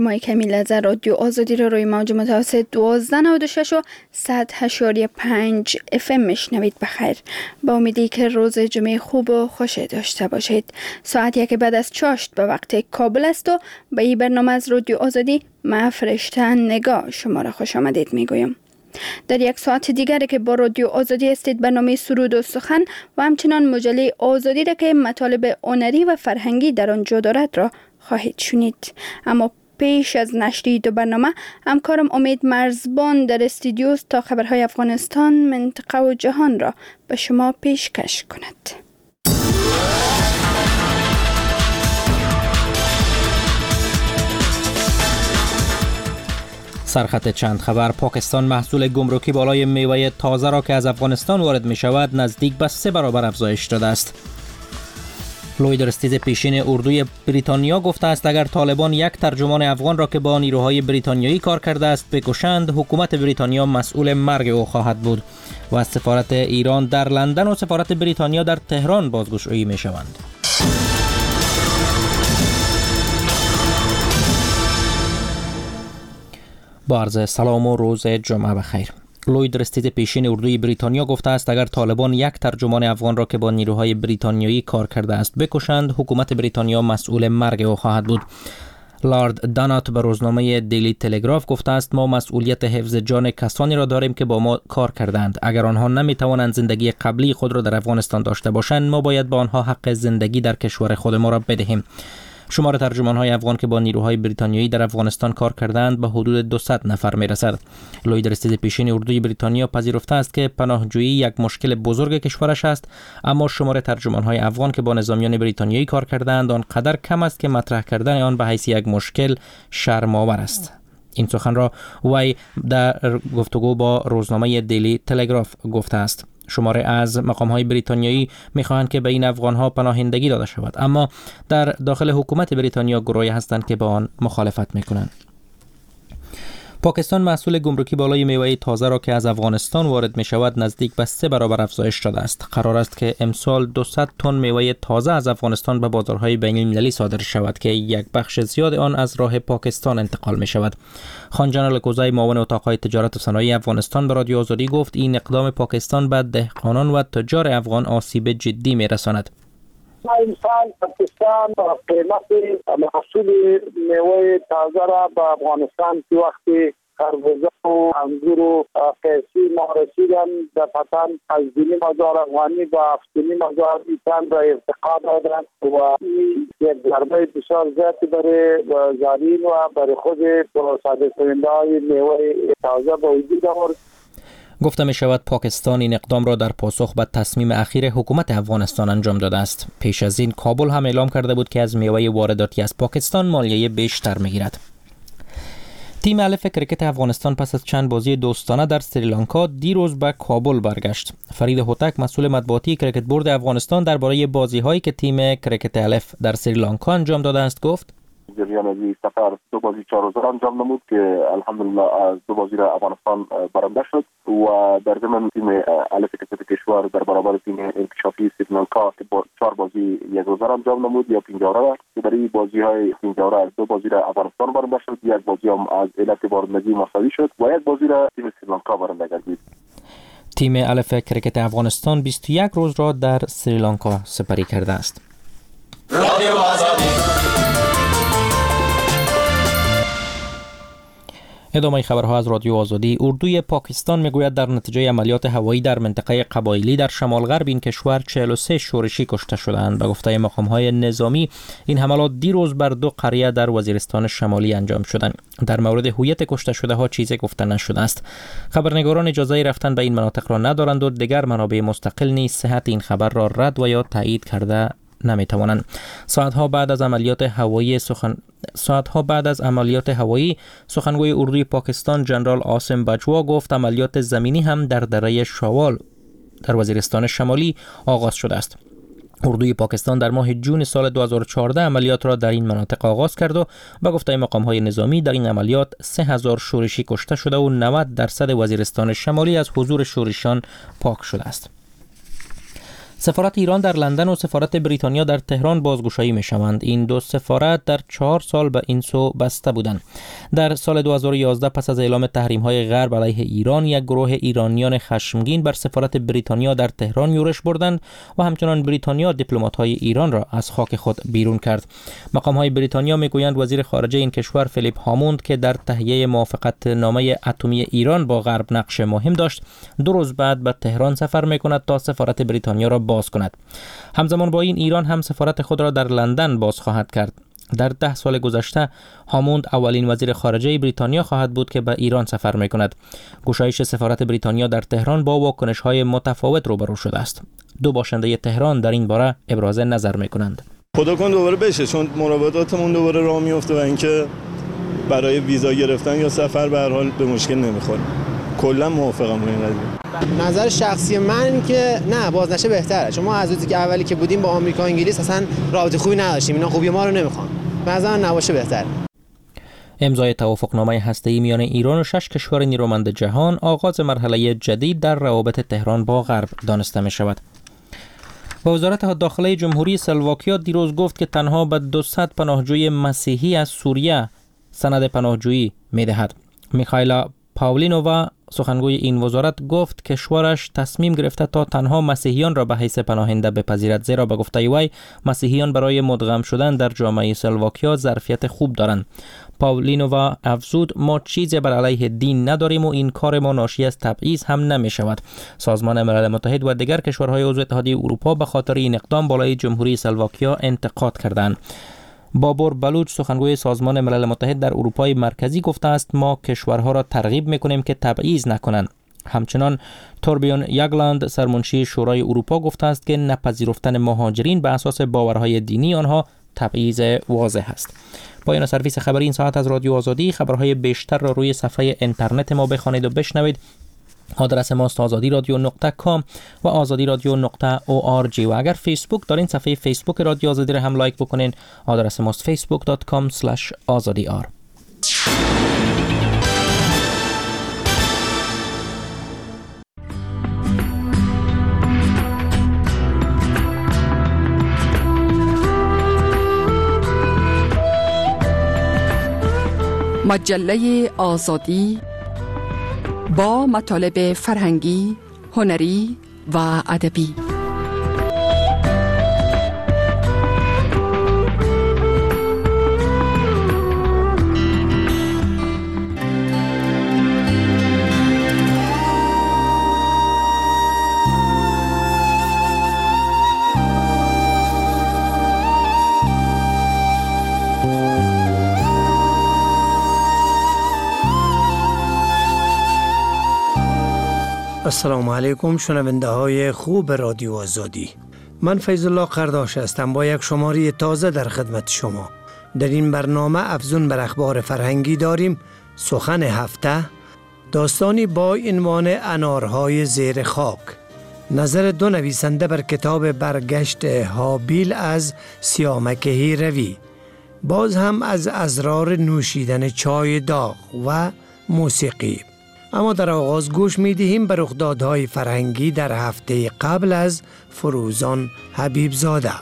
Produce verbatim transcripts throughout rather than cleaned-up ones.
مای کمیل از رادیو آزادی را روی موج متوسط دوازده نود و شش و صد و پنج اف ام میشنوید. بخیر، با امیدی که روز جمعه خوب و خوش داشته باشید. ساعت یک بعد از چاشت به وقت کابل است و به این برنامه از رادیو آزادی من فرشته نگاه شما را خوش آمدید میگویم. در یک ساعت دیگر که با رادیو آزادی استید برنامه سرود و سخن و همچنان مجله آزادی را که مطالب هنری و فرهنگی در آن جا دارد را خواهید شنید. اما پیش از نشر دو برنامه همکارم امید مرزبان در استودیو تا خبرهای افغانستان، منطقه و جهان را به شما پیشکش کند. سرخط چند خبر. پاکستان محصول گمرکی بالای میوه تازه را که از افغانستان وارد می شود نزدیک به سه برابر افزایش داده است. لوید رستیز پیشین اردوی بریتانیا گفته است اگر طالبان یک ترجمان افغان را که با نیروهای بریتانیایی کار کرده است بکشند، حکومت بریتانیا مسئول مرگ او خواهد بود. و از سفارت ایران در لندن و سفارت بریتانیا در تهران بازگشایی می شوند. با عرض سلام و روز جمعه بخیر. لوید رستیز پیشین اردوی بریتانیا گفته است اگر طالبان یک ترجمان افغان را که با نیروهای بریتانیایی کار کرده است بکشند، حکومت بریتانیا مسئول مرگ او خواهد بود. لارد دانات به روزنامه دیلی تلگراف گفته است ما مسئولیت حفظ جان کسانی را داریم که با ما کار کردند. اگر آنها نمی توانند زندگی قبلی خود را در افغانستان داشته باشند، ما باید با آنها حق زندگی در کشور خود ما را بدهیم. شمار ترجمان‌های افغان که با نیروهای بریتانیایی در افغانستان کار کردند به حدود دویست نفر می‌رسد. لوید رستیز پیشین اردوی بریتانیا پذیرفته است که پناهجویی یک مشکل بزرگ کشورش است، اما شمار ترجمان‌های افغان که با نظامیان بریتانیایی کار کردند آنقدر کم است که مطرح کردن آن به حیث یک مشکل شرم‌آور است. این سخن را وی در گفتگو با روزنامه دیلی تلگراف گفته است. شماره از مقام‌های بریتانیایی می‌خواهند که به این افغان‌ها پناهندگی داده شود، اما در داخل حکومت بریتانیا گروهی هستند که با آن مخالفت می‌کنند. پاکستان محصول گمرکی بالای میوه تازه را که از افغانستان وارد می‌شود نزدیک به سه برابر افزایش داده است. قرار است که امسال دویست تن میوه تازه از افغانستان به بازارهای بین‌المللی صادر شود که یک بخش زیاد آن از راه پاکستان انتقال می‌شود. خان جنرال کوزای معاون اتاق‌های تجارت و صنایع افغانستان به رادیو آزادی گفت این اقدام پاکستان به دهقانان و تجار افغان آسیب جدی می‌رساند. این سال پاکستان قیمت محصول میوه تازه را به افغانستان که وقتی خربزه و انگور و قیسی ما رسیدن در پتن از دو نیم هزار افغانی به هفت و نیم هزار ایتن را ارتقا دادن و این یک ضربه بسیار زیادی برای زارعین و برای خود صادرکننده های میوه تازه به وجود آورد. گفته می شود پاکستان این اقدام را در پاسخ به تصمیم اخیر حکومت افغانستان انجام داده است. پیش از این کابل هم اعلام کرده بود که از میوه وارداتی از پاکستان مالیه بیشتر می گیرد. تیم الف کرکت افغانستان پس از چند بازی دوستانه در سریلانکا دیروز به کابل برگشت. فرید هوتک مسئول مطبوعاتی کرکت بورد افغانستان درباره بازی‌هایی که تیم کرکت الف در سریلانکا انجام داده است گفت: جریان از این سفر دو بازی چهار روزه انجام نمود که الحمدلله از دو بازی را افغانستان برنده شد و در ضمن تیم الف کرکت کشور در برابر تیم انکشافی سریلانکا که با چهار بازی یک روزه انجام نمود یا پنجاره که در این بازی‌های پنجاره از دو بازی را افغانستان برنده شد، یک بازی هم از علت بارندگی مساوی شد و یک بازی را تیم سریلانکا برنده گردید. تیم الف کرکت افغانستان بیست و یک روز را در سریلانکا سپری کرده است. رادیو آزادی. ادامه خبرها از رادیو آزادی. اردوی پاکستان میگوید در نتیجه عملیات هوایی در منطقه قبایلی در شمال غرب این کشور چهل و سه شورشی کشته شدند. به گفته مقام‌های نظامی این حملات دیروز بر دو قریه در وزیرستان شمالی انجام شدند. در مورد هویت کشته شده ها چیزی گفته نشده است. خبرنگاران اجازه رفتن به این مناطق را ندارند و دیگر منابع مستقل نیز صحت این خبر را رد و یا تایید کرده نمیتوانند. ساعتها بعد از عملیات هوایی سخن ساعتها بعد از عملیات هوایی سخنگوی اردوی پاکستان جنرال عاصم بجوا گفت عملیات زمینی هم در دره شوال در وزیرستان شمالی آغاز شده است. اردوی پاکستان در ماه جون سال دو هزار و چهارده عملیات را در این مناطق آغاز کرد و به گفته مقام‌های نظامی در این عملیات سه هزار شورشی کشته شده و نود درصد وزیرستان شمالی از حضور شورشیان پاک شده است. سفارت ایران در لندن و سفارت بریتانیا در تهران بازگشایی می شوند. این دو سفارت در چهار سال به این سو بسته بودند. در سال دو هزار و یازده پس از اعلام تحریم های غرب علیه ایران، یک گروه ایرانیان خشمگین بر سفارت بریتانیا در تهران یورش بردند و همچنان بریتانیا دیپلمات های ایران را از خاک خود بیرون کرد. مقام های بریتانیا می گویند وزیر خارجه این کشور فیلیپ هاموند که در تهیه موافقت نامه اتمی ایران با غرب نقش مهم داشت، دو روز بعد به تهران سفر می کند تا سفارت بریتانیا را باز کند. همزمان با این ایران هم سفارت خود را در لندن باز خواهد کرد. در ده سال گذشته هاموند اولین وزیر خارجه بریتانیا خواهد بود که به ایران سفر می کند. گشایش سفارت بریتانیا در تهران با واکنش های متفاوت روبرو شده است. دو باشنده تهران در این باره ابراز نظر می کنند. خدا کن دوباره بشه، چون مراوداتمون دوباره راه میفته و اینکه برای ویزا گرفتن یا سفر به هر حال به مشکل نمیخوره. کلا موافقم با این قضیه. نظر شخصی من که نه، باز نشه بهتره، چون ما از روزی که اولی که بودیم با آمریکا و انگلیس اصلا رابطه خوبی نداشتیم، اینا خوبی ما رو نمیخوان. به نظر من نباشه بهتره. امضای توافقنامه هسته‌ای میان ایران و شش کشور نیرومند جهان آغاز مرحله جدید در روابط تهران با غرب دانسته می شود. و وزارت داخله جمهوری اسلواکیا دیروز گفت که تنها به دویست پناهجوی مسیحی از سوریه سند پناهجویی می دهد. میخائیلا پاولینووا سخنگوی این وزارت گفت کشورش تصمیم گرفته تا تنها مسیحیان را به حیث پناهنده بپذیرد، زیرا به گفته وی مسیحیان برای مدغم شدن در جامعه اسلواکیا ظرفیت خوب دارند. پاولینووا افزود ما چیزی بر علیه دین نداریم و این کار ما ناشی از تبعیض هم نمی شود. سازمان ملل متحد و دیگر کشورهای عضو اتحادیه اروپا به خاطر این اقدام بالای جمهوری اسلواکیا انتقاد کردند. بابور بلوچ سخنگوی سازمان ملل متحد در اروپای مرکزی گفته است ما کشورها را ترغیب می‌کنیم که تبعیض نکنند. همچنان توربیون یاگلاند سرمنشی شورای اروپا گفته است که نپذیرفتن مهاجرین به اساس باورهای دینی آنها تبعیض واضح است. پایان سرویس خبری این ساعت از رادیو آزادی. خبرهای بیشتر را روی صفحه اینترنت ما بخوانید و بشنوید. آدرس ما است آزادی رادیو نقطه کام و آزادی رادیو نقطه او آر جی و اگر فیسبوک دارین صفحه فیسبوک رادیو آزادی را هم لایک بکنین. آدرس ما است فیسبوک دات کام اسلش آزادی آر. مجله آزادی با مطالب فرهنگی، هنری و ادبی. السلام علیکم شنونده های خوب رادیو آزادی. من فیض الله قرداش هستم با یک شماره تازه در خدمت شما. در این برنامه افزون بر اخبار فرهنگی داریم سخن هفته، داستانی با عنوان انارهای زیر خاک، نظر دو نویسنده بر کتاب برگشت هابیل از سیامک روی، باز هم از اسرار نوشیدن چای داغ و موسیقی. اما در آغاز گوش می دهیم به رخدادهای فرهنگی در هفته قبل از فروزان حبیب زاده.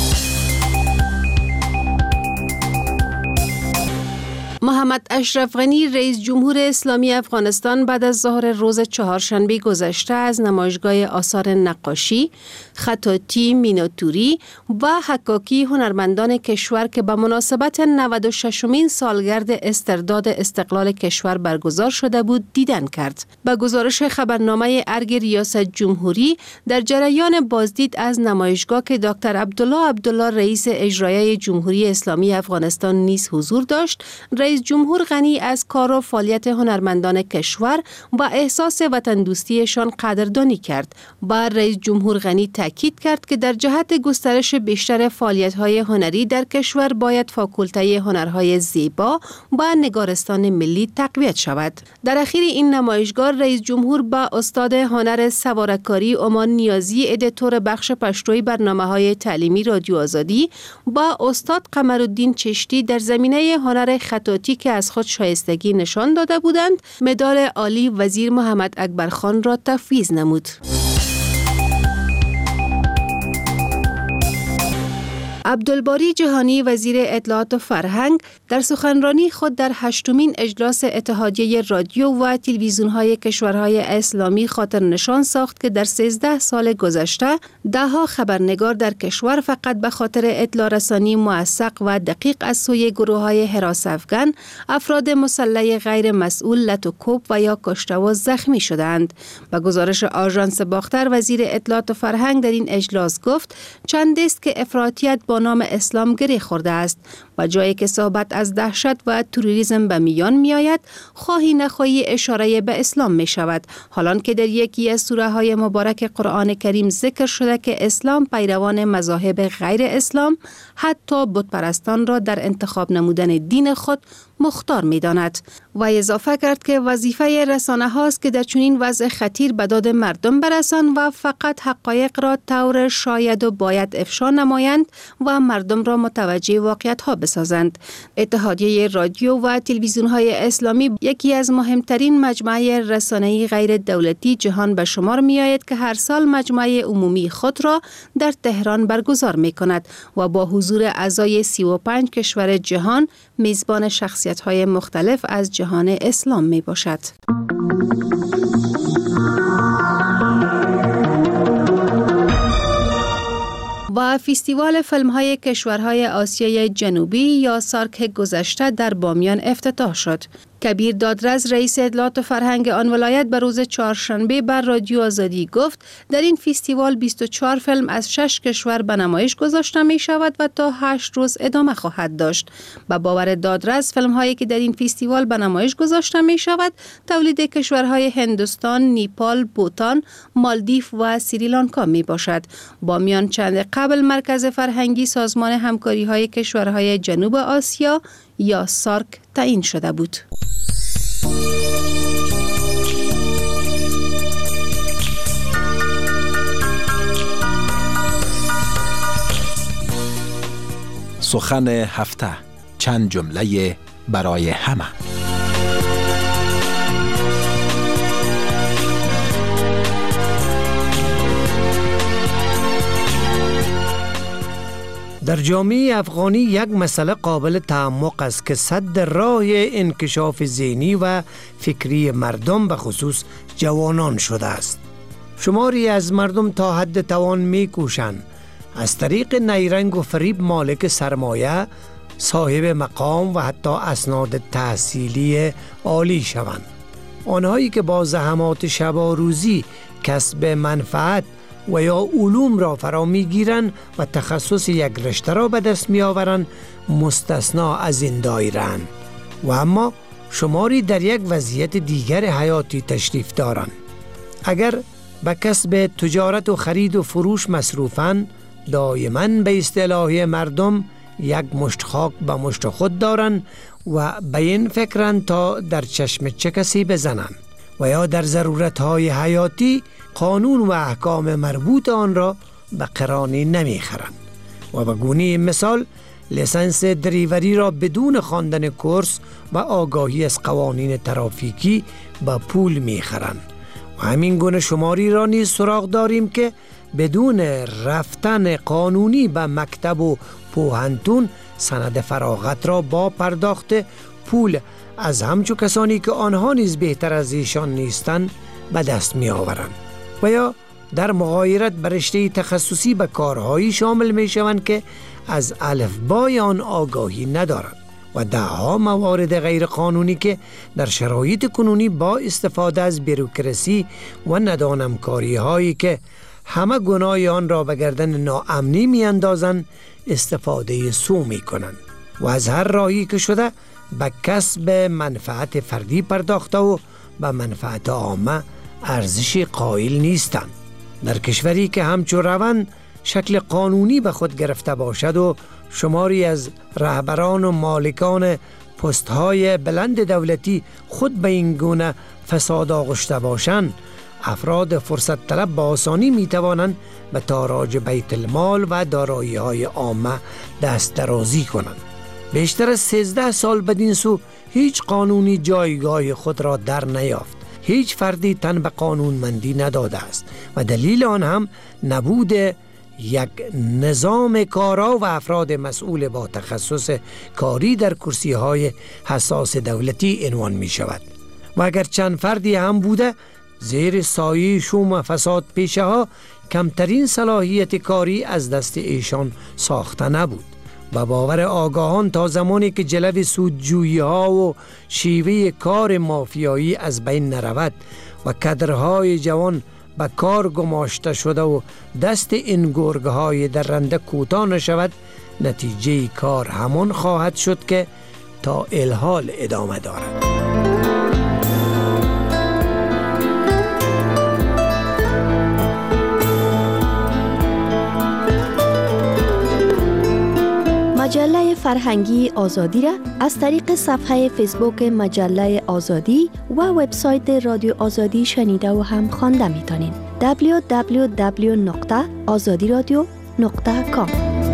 محمد اشرف غنی رئیس جمهور اسلامی افغانستان بعد از ظهر روز چهارشنبه گذشته از نمایشگاه آثار نقاشی، خطاطی، میناتوری و حکاکی هنرمندان کشور که به مناسبت نود و ششمین سالگرد استرداد استقلال کشور برگزار شده بود دیدن کرد. به گزارش خبرنامه ارگ ریاست جمهوری در جریان بازدید از نمایشگاه که دکتر عبدالله عبدالله رئیس اجرایی جمهوری اسلامی افغانستان نیز حضور داشت، رئیس جمهور غنی از کار و فعالیت هنرمندان کشور و احساس وطن دوستیشان قدردانی کرد. با رئیس جمهور غنی تاکید کرد که در جهت گسترش بیشتر فعالیت‌های هنری در کشور باید فاکولته هنرهای زیبا و نگارستان ملی تقویت شود. در اخیر این نمایشگاه رئیس جمهور با استاد هنر سوارکاری امان نیازی ادیتور بخش پشتوی برنامه‌های تعلیمی رادیو آزادی با استاد قمرالدین چشتی در زمینه هنر خطاطی که از خود شایستگی نشان داده بودند، مدال عالی وزیر محمد اکبر خان را تفویض نمود. عبدالباری جهانی وزیر اطلاعات و فرهنگ در سخنرانی خود در هشتمین اجلاس اتحادیه رادیو و تلویزیون‌های کشورهای اسلامی خاطر نشان ساخت که در سیزده سال گذشته ده‌ها خبرنگار در کشور فقط به خاطر اطلاع رسانی موثق و دقیق از سوی گروه‌های حراس افغان افراد مسلح غیر مسئول لطوکوب و یا کشته و زخمی شدند. به گزارش آژانس باختر وزیر اطلاعات و فرهنگ در این اجلاس گفت چند است که افراطیت با نام اسلام گره خورده است و جایی که صحبت از دهشت و تروریسم به میان می آید خواهی نخواهی اشاره به اسلام می شود، حالان که در یکی از سوره های مبارک قرآن کریم ذکر شده که اسلام پیروان مذاهب غیر اسلام حتی بت پرستان را در انتخاب نمودن دین خود مختار می داند. و اضافه کرد که وظیفه رسانه هاست که در چنین وضع خطیر به داد مردم برسان و فقط حقایق را طور شاید و باید افشا نمایند و مردم را متوجه واقعیت ها بسازند. اتحادیه رادیو و تلویزیون های اسلامی یکی از مهمترین مجمع رسانه‌ای غیر دولتی جهان به شمار می آید که هر سال مجمع عمومی خود را در تهران برگزار می کند و با حضور اعضای سی و پنج کشور جهان میزبان شخصیت های مختلف از جهان اسلام می باشد. و فستیوال فیلم های کشورهای آسیای جنوبی یا سارک گذشته در بامیان افتتاح شد. کبیر دادرز رئیس اطلاعات و فرهنگ آن ولایت به روز چهارشنبه بر رادیو آزادی گفت در این فستیوال بیست و چهار فیلم از شش کشور به نمایش گذاشته می شود و تا هشت روز ادامه خواهد داشت. به باور دادرز فیلم هایی که در این فستیوال به نمایش گذاشته می شود تولید کشورهای هندوستان، نیپال، بوتان، مالدیو و سریلانکا می باشد. بامیان چند قبل مرکز فرهنگی سازمان همکاری های کشورهای جنوب آسیا یا سارک تعیین شده بود. سخن هفته، چند جمله برای همه. در جامعه افغانی یک مسئله قابل تعمق است که سد راه انکشاف ذهنی و فکری مردم به خصوص جوانان شده است. شماری از مردم تا حد توان می‌کوشند از طریق نیرنگ و فریب مالک سرمایه، صاحب مقام و حتی اسناد تحصیلی عالی شوند. آنهایی که با زحمات شب و روزی کسب منفعت و یا علوم را فرا میگیرند و تخصص یک رشته را به دست می آورند مستثنا از این دایره‌اند و اما شماری در یک وضعیت دیگر حیاتی تشریف دارند. اگر به کسب تجارت و خرید و فروش مصروفند، دائما به اصطلاح مردم یک مشت خاک به مشت خود دارند و به این فکرند تا در چشم چه کسی بزنند و یا در ضرورت‌های حیاتی قانون و احکام مربوط آن را به قرانی نمی‌خرند و به گونه مثال لیسانس دریوری را بدون خواندن کورس و آگاهی از قوانین ترافیکی با پول می‌خرند. و همین گونه شماری را نیز سراغ داریم که بدون رفتن قانونی به مکتب و پوهنتون سند فراغت را با پرداخت پول از همچو کسانی که آنها نیز بهتر از ایشان نیستند به دست می آورند و یا در مغایرت به رشته تخصصی به کارهایی شامل می شوند که از الفبای آن آگاهی ندارند و دهها موارد غیر قانونی که در شرایط کنونی با استفاده از بیروکراسی و ندانمکاری هایی که همه گناه آن را به گردن ناامنی می اندازند استفاده سو می کنند و از هر راهی که شده به کسب منفعت فردی پرداخته و به منفعت عامه ارزش قائل نیستند. در کشوری که همچون روان شکل قانونی به خود گرفته باشد و شماری از رهبران و مالکان پست‌های بلند دولتی خود به این گونه فساد آغشته باشند، افراد فرصت طلب با آسانی می توانند به تاراج بیت المال و دارایی های عامه دست درازی کنند. بیشتر از سیزده سال بدین سو هیچ قانونی جایگاه خود را در نیافت. هیچ فردی تن به قانونمندی نداده است و دلیل آن هم نبود یک نظام کارا و افراد مسئول با تخصص کاری در کرسی های حساس دولتی عنوان می شود و اگر چند فردی هم بوده زیر سایه شوم و فساد پیشه ها کمترین صلاحیت کاری از دست ایشان ساخته نبود و باور آگاهان تا زمانی که جلو سودجویی ها و شیوه کار مافیایی از بین نرود و کادرهای جوان به کار گماشته شده و دست این گرگ های درنده کوتاه نشود، نتیجه کار همان خواهد شد که تا الحال ادامه دارد. مجله فرهنگی آزادی را از طریق صفحه فیسبوک مجله آزادی و وبسایت رادیو آزادی شنیده و هم خوانده میتونین. دبلیو دبلیو دبلیو نقطه آزادی رادیو نقطه کام.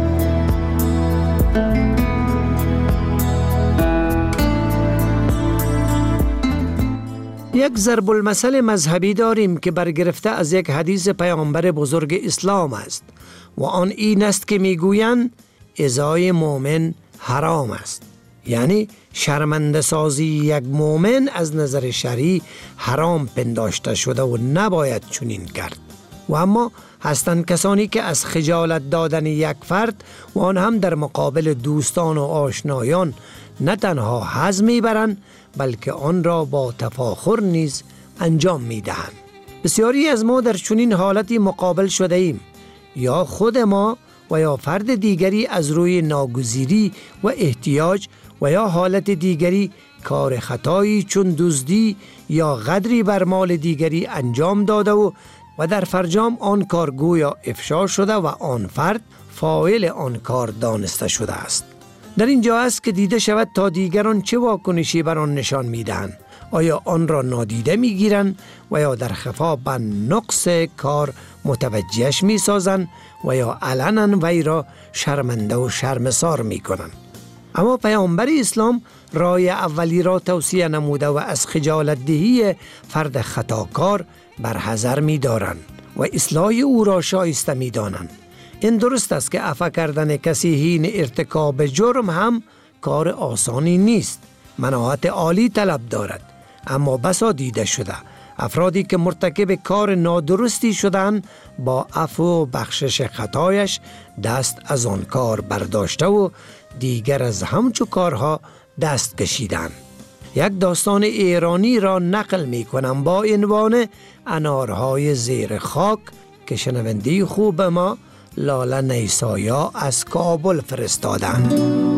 یک ضرب المثل مذهبی داریم که برگرفته از یک حدیث پیامبر بزرگ اسلام است و آن این است که میگویند ازای مومن حرام است، یعنی شرمنده سازی یک مومن از نظر شرعی حرام پنداشته شده و نباید چنین کرد. و اما هستند کسانی که از خجالت دادن یک فرد و آن هم در مقابل دوستان و آشنایان نه تنها حظ میبرند بلکه آن را با تفاخر نیز انجام میدهند. بسیاری از ما در چنین حالتی مقابل شده ایم، یا خود ما و یا فرد دیگری از روی ناگزیری و احتیاج و یا حالت دیگری کار خطایی چون دزدی یا غدری بر مال دیگری انجام داده و و در فرجام آن کار گویا افشا شده و آن فرد فاعل آن کار دانسته شده است. در اینجا است که دیده شود تا دیگران چه واکنشی بر آن نشان میدهند. آیا آن را نادیده میگیرند و یا در خفا به نقص کار متوجهش میسازند و یا علنا وی را شرمنده و شرمسار میکنند. اما پیامبر اسلام رای اولی را توصیه نموده و از خجالت دهی فرد خطاکار برحذر می‌دارند و اصلاح او را شایسته می‌دانند. این درست است که عفو کردن کسی حین ارتکاب جرم هم کار آسانی نیست، مناعت عالی طلب دارد، اما بسا دیده شده افرادی که مرتکب کار نادرستی شدند با عفو و بخشش خطایش دست از آن کار برداشته و دیگر از همچو کارها دست کشیدند. یک داستان ایرانی را نقل می کنم با عنوان انارهای زیر خاک که شنونده خوب ما لاله نیسایا از کابل فرستادند.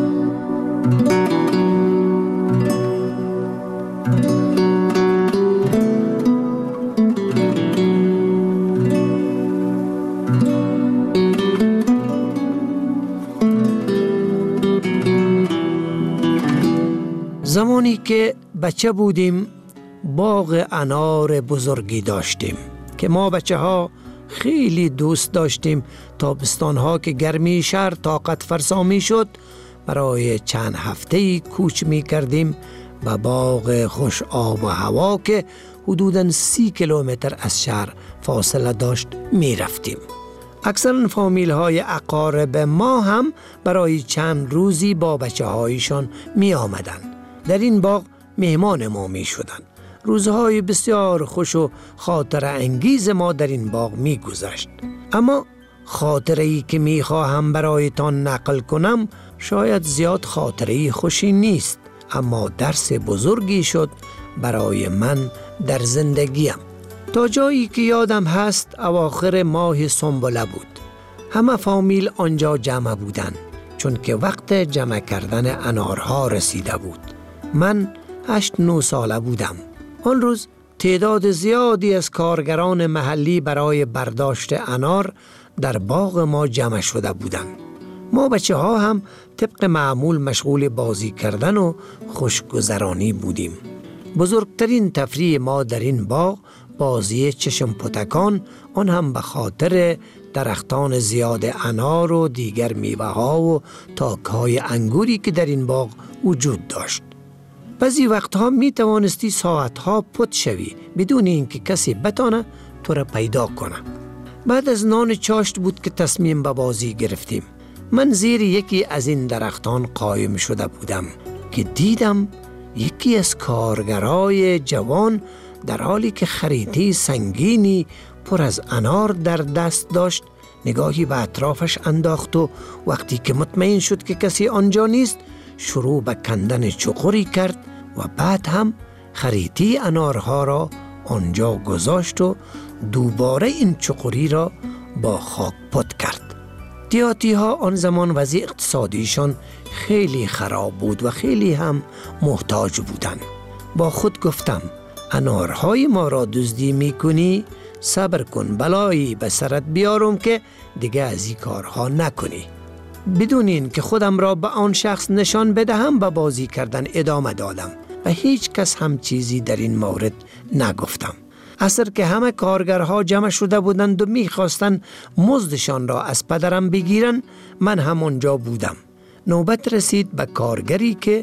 زمانی که بچه بودیم باغ انار بزرگی داشتیم که ما بچه ها خیلی دوست داشتیم. تابستان ها که گرمی شهر طاقت فرسا می شد برای چند هفته کوچ می کردیم و باغ خوش آب و هوا که حدوداً سی کیلومتر از شهر فاصله داشت می رفتیم. اکثر فامیل های اقارب ما هم برای چند روزی با بچه هایشان می آمدن. در این باغ مهمان ما می شدن. روزهای بسیار خوش و خاطر انگیز ما در این باغ می گذشت. اما خاطره‌ای که می خواهم برایتان نقل کنم شاید زیاد خاطره‌ای خوشی نیست، اما درس بزرگی شد برای من در زندگیم. تا جایی که یادم هست اواخر ماه سنبله بود. همه فامیل آنجا جمع بودند چون که وقت جمع کردن انارها رسیده بود. من هشت نو ساله بودم. آن روز تعداد زیادی از کارگران محلی برای برداشت انار در باغ ما جمع شده بودند. ما بچه ها هم طبق معمول مشغول بازی کردن و خوشگذرانی بودیم. بزرگترین تفریح ما در این باغ بازی چشم پتکان، آن هم به خاطر درختان زیاد انار و دیگر میوه ها و تاک های انگوری که در این باغ وجود داشت. بعضی وقتها می توانستی ساعتها پت شوی بدون اینکه کسی بتانه تو را پیدا کنه. بعد از نان چاشت بود که تصمیم به بازی گرفتیم. من زیر یکی از این درختان قایم شده بودم که دیدم یکی از کارگرای جوان در حالی که خریطه سنگینی پر از انار در دست داشت نگاهی به اطرافش انداخت و وقتی که مطمئن شد که کسی آنجا نیست شروع به کندن چغری کرد و بعد هم خریطه انارها را آنجا گذاشت و دوباره این چغری را با خاک پت کرد. دیهاتی ها آن زمان وضع اقتصادیشان خیلی خراب بود و خیلی هم محتاج بودند. با خود گفتم انارهای ما را دزدی میکنی؟ صبر کن بلایی به سرت بیارم که دیگه از این کارها نکنی. بدون این که خودم را به آن شخص نشان بدهم به بازی کردن ادامه دادم و هیچ کس هم چیزی در این مورد نگفتم. عصر که همه کارگرها جمع شده بودند و میخواستند مزدشان را از پدرم بگیرن من هم آنجا بودم. نوبت رسید به کارگری که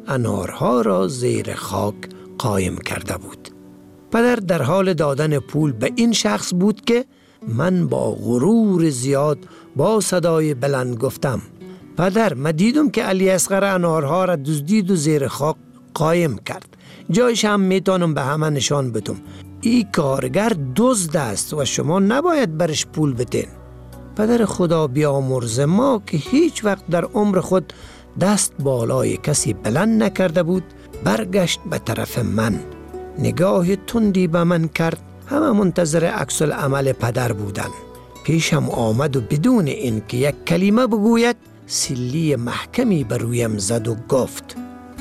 انارها را زیر خاک قایم کرده بود. پدر در حال دادن پول به این شخص بود که من با غرور زیاد با صدای بلند گفتم پدر من دیدم که علی اصغر انارها را دزدید و زیر خاک قایم کرد. جایش هم میتونم به همه نشان بدم. این کارگر دزد است و شما نباید برش پول بدین. پدر خدا بیامرز ما که هیچ وقت در عمر خود دست بالای کسی بلند نکرده بود برگشت به طرف من. نگاه تندی به من کرد. همه منتظر عکس العمل پدر بودن. پیشم آمد و بدون این که یک کلمه بگوید سیلی محکمی بر رویم زد و گفت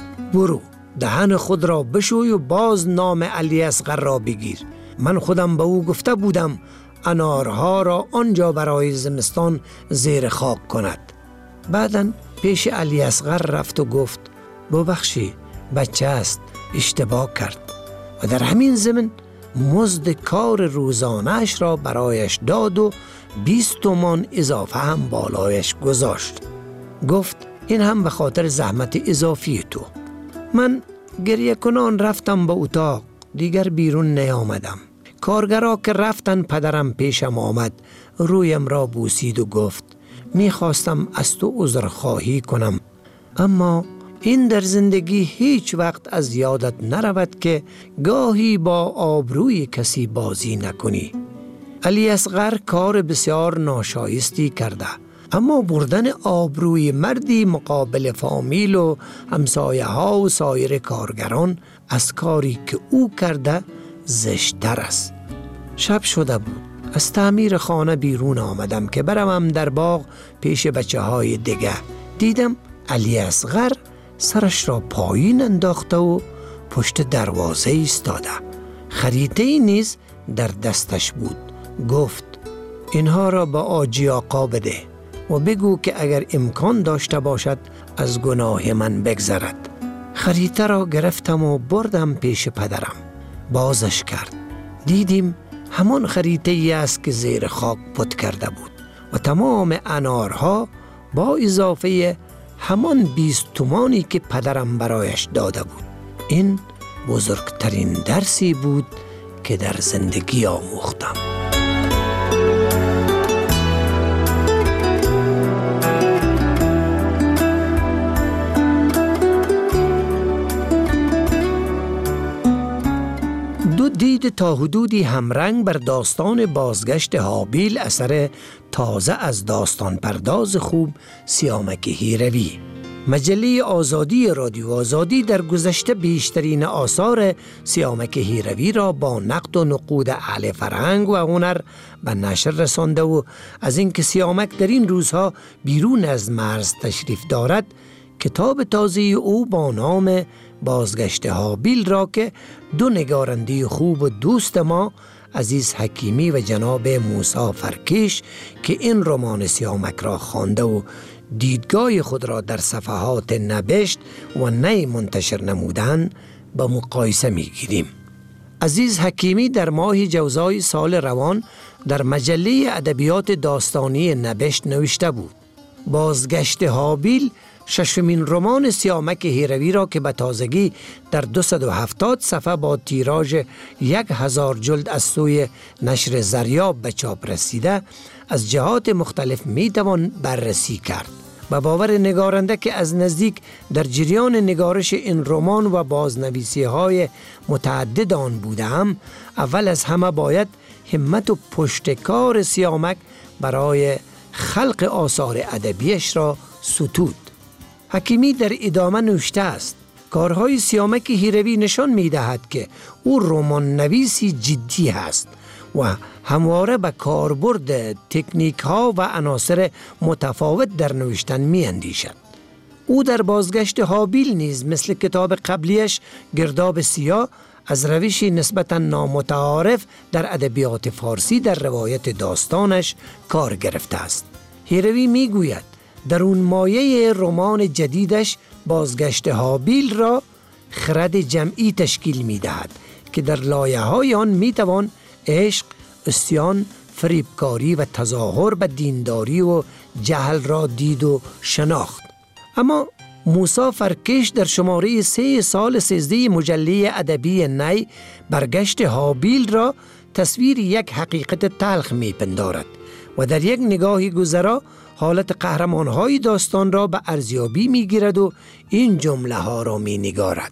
برو دهن خود را بشوی و باز نام علی اصغر را بگیر. من خودم به او گفته بودم انارها را آنجا برای زمستان زیر خاک کند. بعداً پیش علی اصغر رفت و گفت ببخشی بچه است اشتباه کرد و در همین زمن مزد کار روزانه‌اش را برایش داد و بیست تومان اضافه هم بالایش گذاشت. گفت این هم به خاطر زحمت اضافی تو. من گریه کنان رفتم به اتاق. دیگر بیرون نیامدم. کارگرا که رفتن پدرم پیشم آمد رویم را بوسید و گفت میخواستم از تو عذرخواهی کنم اما این در زندگی هیچ وقت از یادت نرود که گاهی با آبروی کسی بازی نکنی. علی اصغر کار بسیار ناشایستی کرده اما بردن آبروی مردی مقابل فامیل و همسایه ها و سایر کارگران از کاری که او کرده زشتر است. شب شده بود. از تعمیر خانه بیرون آمدم که بروم در باغ پیش بچه های دیگه. دیدم علی اصغر سرش را پایین انداخته و پشت دروازه ایستاده. خریطه‌ای نیز در دستش بود. گفت اینها را به آجی آقا بده و بگو که اگر امکان داشته باشد از گناه من بگذرد. خریطه را گرفتم و بردم پیش پدرم. بازش کرد. دیدیم همان خریطه ای است که زیر خاک پت کرده بود و تمام انارها با اضافه همان بیست تومانی که پدرم برایش داده بود. این بزرگترین درسی بود که در زندگی آموختم. دو دید تا حدودی همرنگ بر داستان بازگشت هابیل اثر تازه از داستان پرداز خوب سیامک هیروی. مجله آزادی رادیو آزادی در گذشته بیشترین آثار سیامک هیروی را با نقد و نقود اهل فرهنگ و هنر به نشر رسانده و از اینکه سیامک در این روزها بیرون از مرز تشریف دارد کتاب تازه او با نام بازگشت هابیل را که دو نگارنده خوب و دوست ما عزیز حکیمی و جناب موسی فرکیش که این رمان سیامک را خوانده و دیدگاه خود را در صفحات نبشت و نی منتشر نمودن با مقایسه می گیریم. عزیز حکیمی در ماه جوزای سال روان در مجله ادبیات داستانی نبشت نوشته بود بازگشت هابیل ششمین رمان سیامک هیروی را که به تازگی در دویست و هفتاد صفحه با تیراژ یک هزار جلد از سوی نشر زریاب به چاپ رسیده از جهات مختلف می توان بررسی کرد. به باور نگارنده که از نزدیک در جریان نگارش این رمان و بازنویسی های متعدد آن بودم، اول از همه باید همت و پشتکار سیامک برای خلق آثار ادبیش را ستود. حکیمی در ادامه نوشته است: کارهای سیامک هیروی نشان می دهد که او رمان نویسی جدی است و همواره به کاربرد تکنیک ها و عناصر متفاوت در نوشتن می اندیشد. او در بازگشت هابیل نیز مثل کتاب قبلیش گرداب سیاه از روشی نسبتاً نامتعارف در ادبیات فارسی در روایت داستانش کار گرفته است. هیروی می گوید در اون مایه رمان جدیدش بازگشت هابیل را خرد جمعی تشکیل می دهد که در لایه های آن می توان عشق، عصیان، فریبکاری و تظاهر به دینداری و جهل را دید و شناخت. اما موسی فرکش در شماره سه سال سیزده مجله ادبی نی برگشت هابیل را تصویر یک حقیقت تلخ می پندارد و در یک نگاهی گذرا حالت قهرمان‌های داستان را به ارزیابی می‌گیرد و این جمله ها را می‌نگارد: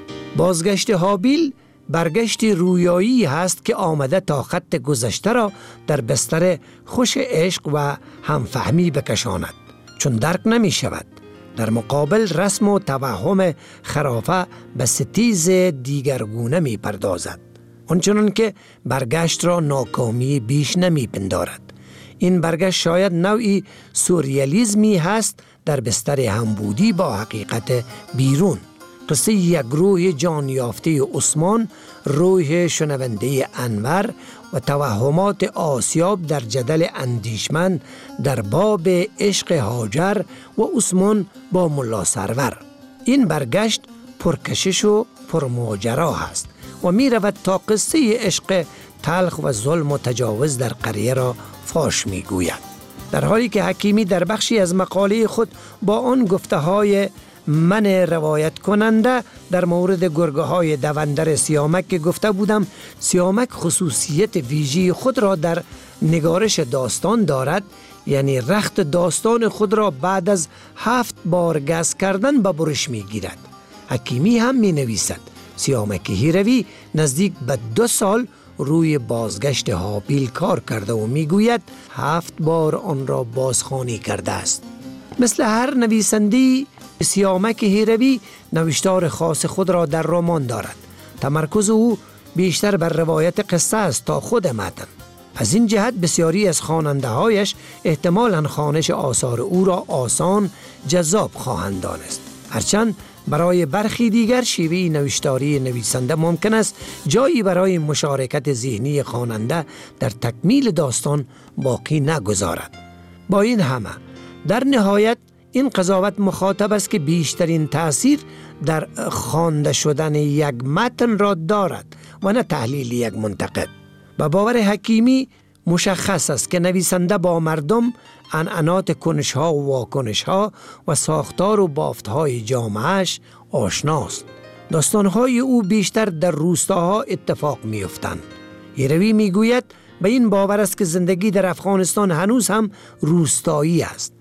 بازگشت هابیل برگشت رویایی هست که آمده تا خط گذشته را در بستر خوش عشق و همفهمی بکشاند، چون درک نمی شود. در مقابل رسم و توهم خرافه به ستیز دیگرگونه می پردازد، آنچنان که برگشت را ناکامی بیش نمی پندارد. این برگشت شاید نوعی سوریالیزمی هست در بستر همبودی با حقیقت بیرون. قصه یک روح جان یافته عثمان، روح شنونده انور و توهمات آسیاب در جدل اندیشمند در باب عشق هاجر و عثمان با ملا سرور. این برگشت پرکشش و پرماجرا هست و می رود تا قصه عشق تلخ و ظلم و تجاوز در قریه را فاش می گوید. در حالی که حکیمی در بخشی از مقاله خود با آن گفته های من روایت کننده در مورد گرگه های دوندر سیامک که گفته بودم سیامک خصوصیت ویژی خود را در نگارش داستان دارد، یعنی رخت داستان خود را بعد از هفت بار گز کردن به برش می گیرد. حکیمی هم می نویسد سیامک هیروی نزدیک به دو سال روی بازگشت هابیل کار کرده و می گوید هفت بار آن را بازخوانی کرده است. مثل هر نویسنده‌ای سیامک هیروی نوشتار خاص خود را در رمان دارد. تمرکز او بیشتر بر روایت قصه است تا خود متن. از این جهت بسیاری از خواننده هایش احتمالاً خوانش آثار او را آسان جذاب خواهند دانست. هرچند برای برخی دیگر شیوه نوشتاری نویسنده ممکن است جایی برای مشارکت ذهنی خواننده در تکمیل داستان باقی نگذارد. با این همه در نهایت این قضاوت مخاطب است که بیشترین تأثیر در خوانده شدن یک متن را دارد و نه تحلیل یک منتقد. به باور حکیمی مشخص است که نویسنده با مردم، عنعنات کنش‌ها و واکنش‌ها و ساختار و بافت‌های جامعه‌اش آشناست. داستان‌های او بیشتر در روستاها اتفاق می‌افتند. هیروی می‌گوید به این باور است که زندگی در افغانستان هنوز هم روستایی است.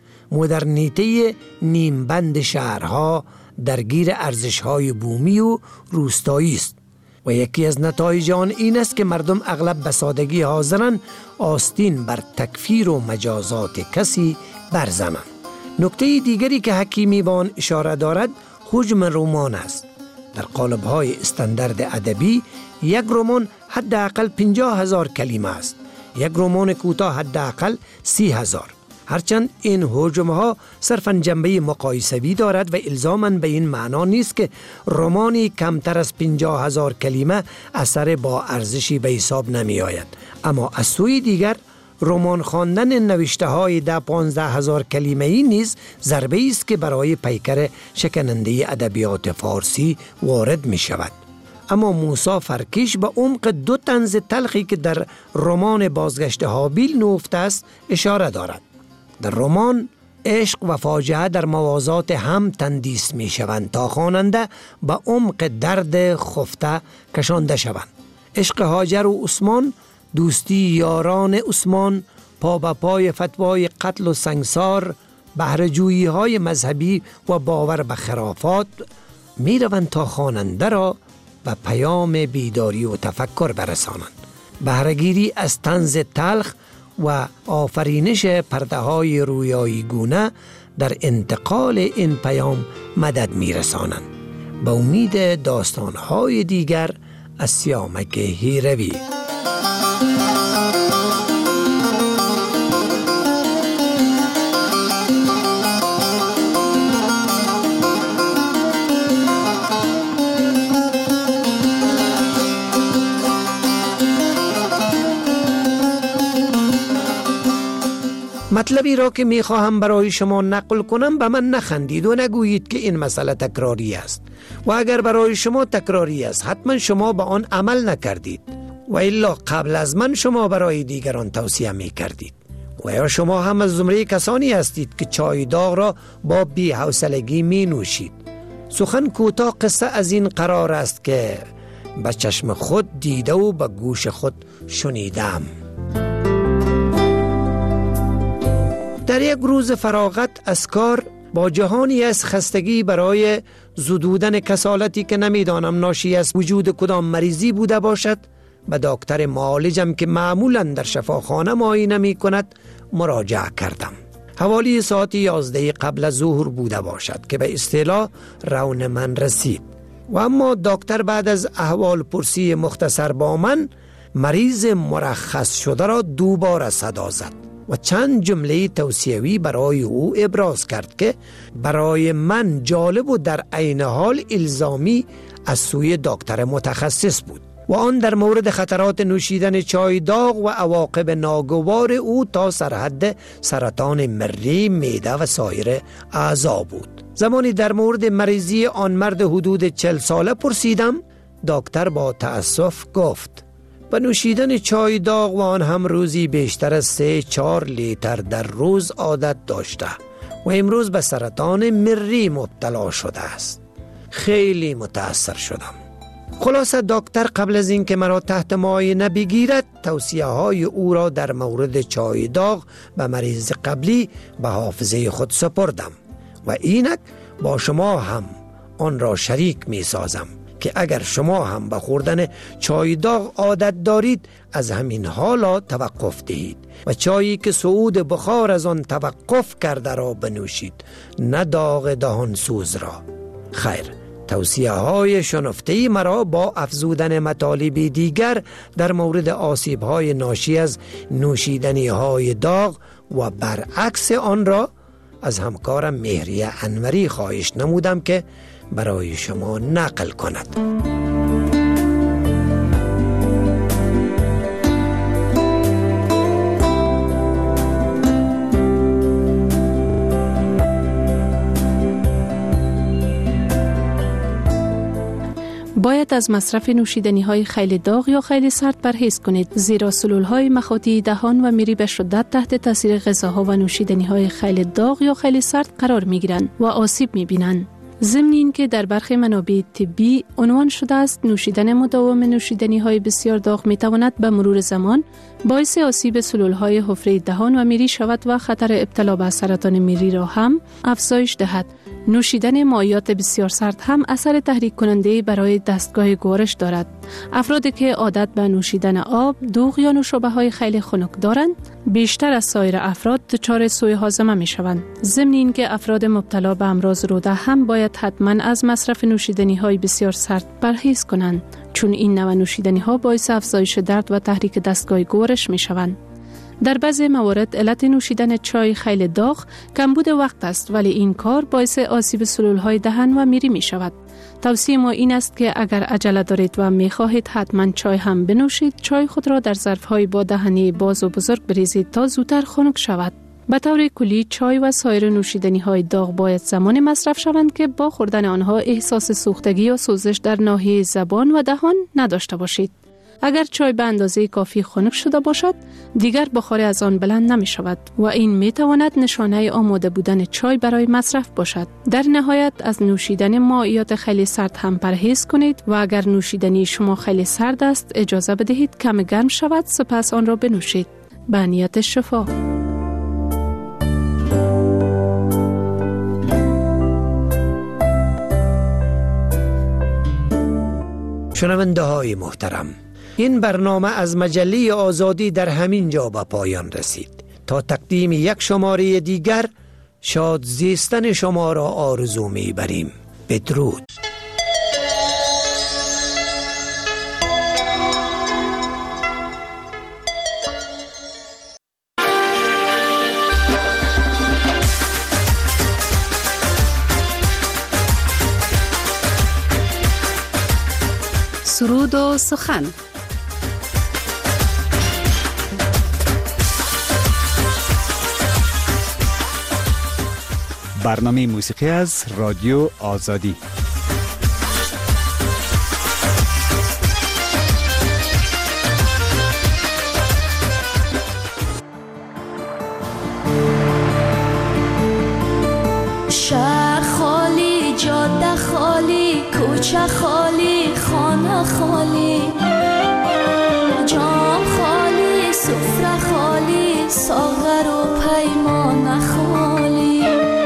مدرنیته نیمبند شهرها درگیر ارزش‌های بومی و روستایی است و یکی از نتایج آن این است که مردم اغلب به سادگی حاضرند آستین بر تکفیر و مجازات کسی برزنند. نکته دیگری که حکیمی به آن اشاره دارد حجم رمان است. در قالب‌های استاندارد ادبی یک رمان حداقل پنجاه هزار کلمه است، یک رمان کوتاه حداقل سی هزار. هرچند این حجم‌ها صرفاً جنبه مقایسوی دارد و الزاماً به این معنا نیست که رمانی کمتر از پنجاه هزار کلمه اثر با ارزشی به حساب نمی آید. اما از سوی دیگر رمان خواندن نوشته‌های ده پانزده هزار کلمه‌ای نیز ضربه‌ای است که برای پیکر شکننده ادبیات فارسی وارد می شود. اما موسی فرکش به عمق دو طنز تلخی که در رمان بازگشت هابیل نهفته است اشاره دارد. در رمان عشق و فاجعه در موازات هم تندیس می شوند تا خواننده به عمق درد خفته کشانده شوند. عشق هاجر و عثمان، دوستی یاران عثمان، پا به پای فتوای قتل و سنگسار، بهره‌جویی های مذهبی و باور به خرافات می روند تا خواننده را به پیام بیداری و تفکر برسانند. بهره‌گیری از طنز تلخ و آفرینش پرده های رویایی گونه در انتقال این پیام مدد می رسانند. به امید داستان های دیگر از سیامک هیروی. مطلبی را که می خواهم برای شما نقل کنم به من نخندید و نگویید که این مسئله تکراری است و اگر برای شما تکراری است حتما شما به آن عمل نکردید و الا قبل از من شما برای دیگران توصیه می کردید. و یا شما هم از زمره کسانی هستید که چای داغ را با بی حوصلگی می نوشید. سخن کوتاه قصه از این قرار است که به چشم خود دیده و به گوش خود شنیدم. در یک روز فراغت از کار با جهانی از خستگی برای زدودن کسالتی که نمیدانم ناشی از وجود کدام مریضی بوده باشد به دکتر معالجم که معمولا در شفاخانه معاینه می کند مراجعه کردم. حوالی ساعت یازده قبل از ظهر بوده باشد که به اصطلاح رون من رسید و اما دکتر بعد از احوال پرسی مختصر با من مریض مرخص شده را دوباره صدا زد و چند جمله توصیوی برای او ابراز کرد که برای من جالب و در عین حال الزامی از سوی دکتر متخصص بود و آن در مورد خطرات نوشیدن چای داغ و عواقب ناگوار او تا سرحد سرطان مری، معده و سایر اعضا بود. زمانی در مورد مریضی آن مرد حدود چل ساله پرسیدم، دکتر با تأسف گفت به نوشیدن چای داغ و آن هم روزی بیشتر از سه چار لیتر در روز عادت داشته و امروز به سرطان مری مبتلا شده است. خیلی متأثر شدم. خلاصه دکتر قبل از این که مرا تحت معاینه بگیرد توصیه های او را در مورد چای داغ به مریض قبلی به حافظه خود سپردم و اینک با شما هم آن را شریک می سازم که اگر شما هم به خوردن چای داغ عادت دارید از همین حالا توقف دهید و چایی که صعود بخار از آن توقف کرده را بنوشید، نه داغ دهان سوز را. خیر، توصیه های شنفته مرا با افزودن مطالب دیگر در مورد آسیب های ناشی از نوشیدنی های داغ و برعکس آن را از همکارم مهریه انوری خواهش نمودم که برای شما نقل کند. باید از مصرف نوشیدنی های خیلی داغ یا خیلی سرد پرهیز کنید، زیرا سلول های مخاطی دهان و میری به شدت تحت تاثیر غذاها و نوشیدنی های خیلی داغ یا خیلی سرد قرار می گیرند و آسیب می بینند. ضمن این که در برخی منابع طبی عنوان شده است نوشیدن مداوم نوشیدنی های بسیار داغ می تواند به مرور زمان باعث آسیب سلول های حفره دهان و میری شود و خطر ابتلا به سرطان میری را هم افزایش دهد. نوشیدن مایعات بسیار سرد هم اثر تحریک کننده برای دستگاه گوارش دارد. افرادی که عادت به نوشیدن آب، دوغ یا نوشابه های خیلی خنک دارند، بیشتر از سایر افراد دچار سوء هاضمه می شوند. ضمن این که افراد مبتلا به امراض روده هم باید حتما از مصرف نوشیدنی های بسیار سرد پرهیز کنند، چون این نوع نوشیدنی ها باعث افزایش درد و تحریک دستگاه گوارش می شوند. در بعضی موارد علت نوشیدن چای خیلی داغ کمبود وقت است، ولی این کار باعث آسیب سلول‌های دهان و میری می شود. توصیه ما این است که اگر عجله دارید و می خواهید حتما چای هم بنوشید، چای خود را در ظرف‌های با دهنه باز و بزرگ بریزید تا زودتر خنک شود. به طور کلی چای و سایر نوشیدنی های داغ باید زمان مصرف شوند که با خوردن آنها احساس سوختگی یا سوزش در ناحیه زبان و دهان نداشته باشید. اگر چای به اندازه کافی خنک شده باشد، دیگر بخار از آن بلند نمی شود و این می تواند نشانه آماده بودن چای برای مصرف باشد. در نهایت از نوشیدن مائیات خیلی سرد هم پرهیز کنید و اگر نوشیدنی شما خیلی سرد است، اجازه بدهید کم گرم شود، سپس آن را بنوشید. به نیت شفا. شنونده های محترم، این برنامه از مجله آزادی در همین جا به پایان رسید. تا تقدیم یک شماره دیگر، شاد زیستن شما را آرزو می بریم. بدرود. سرود و سخن. برنامه موسیقی از رادیو آزادی. شهر خالی، جاده خالی، کوچه خالی، خانه خالی، جام خالی، سفره خالی، ساغر و پیمان خالی.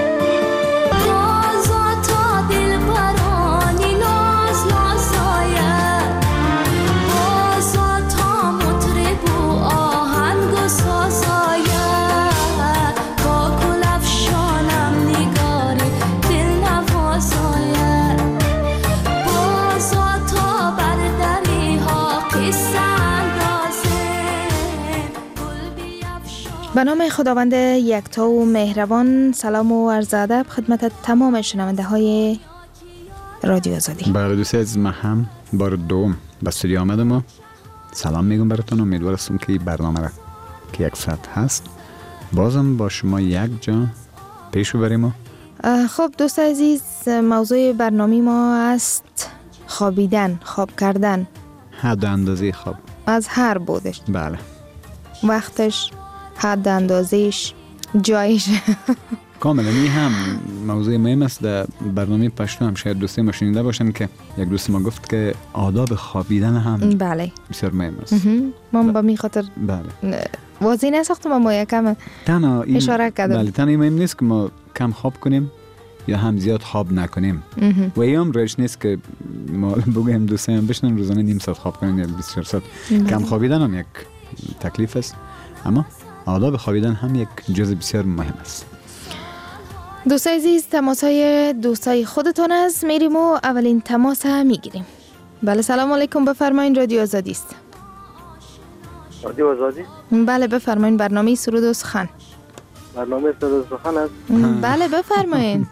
بازا تا دل برانی ناز ناز آید، بازا تا مطرب و آهنگ و ساز آید، با گل افشانم نگاری دل نواز آید، بازا تا بر دری ها قصه اندازه گل بیفشان. به نام خداوند یکتا و مهربان، سلام و عرض ادب خدمت تمام شنونده های رادیو آزادی. بله دوستی عزیز، من هم بار دوم به استودیو آمدم و سلام میگم براتون. امیدوار هستم که این برنامه را که یک ساعت هست بازم با شما یک جا پیش ببریم. خب دوست عزیز، موضوع برنامه ما است خوابیدن، خواب کردن، حد اندازه خواب از هر بودش. بله، وقتش، حد اندازهش، جایش. کاملا این هم موضوع مهم است. در برنامه پشتو هم شاید دوستی ما شنیده باشن که یک دوست ما گفت که آداب خوابیدن هم بله بسیار مهم است. ما با می خاطر بله واضح نساختم، ما یکم اشاره کردم. بله، تنها مهم نیست که ما کم خواب کنیم یا هم زیاد خواب نکنیم و ایام روش نیست که ما بگویم دوستی هم بشنن روزانه نیم ساعت خواب کنیم یا بیست و چهار ساعت. کم خوابیدن هم یک تکلیف است، اما آداب خوابیدن هم یک جزء بسیار مهم است. دوست عزیز، تماس های دوستای خودتان است. میریم و اولین تماس میگیریم. بله سلام علیکم، بفرمایین. رادیو آزادی است. رادیو آزادی؟ بله بفرمایین. برنامه سرود و سخن. برنامه سرود و سخن است؟ بله بفرمایین.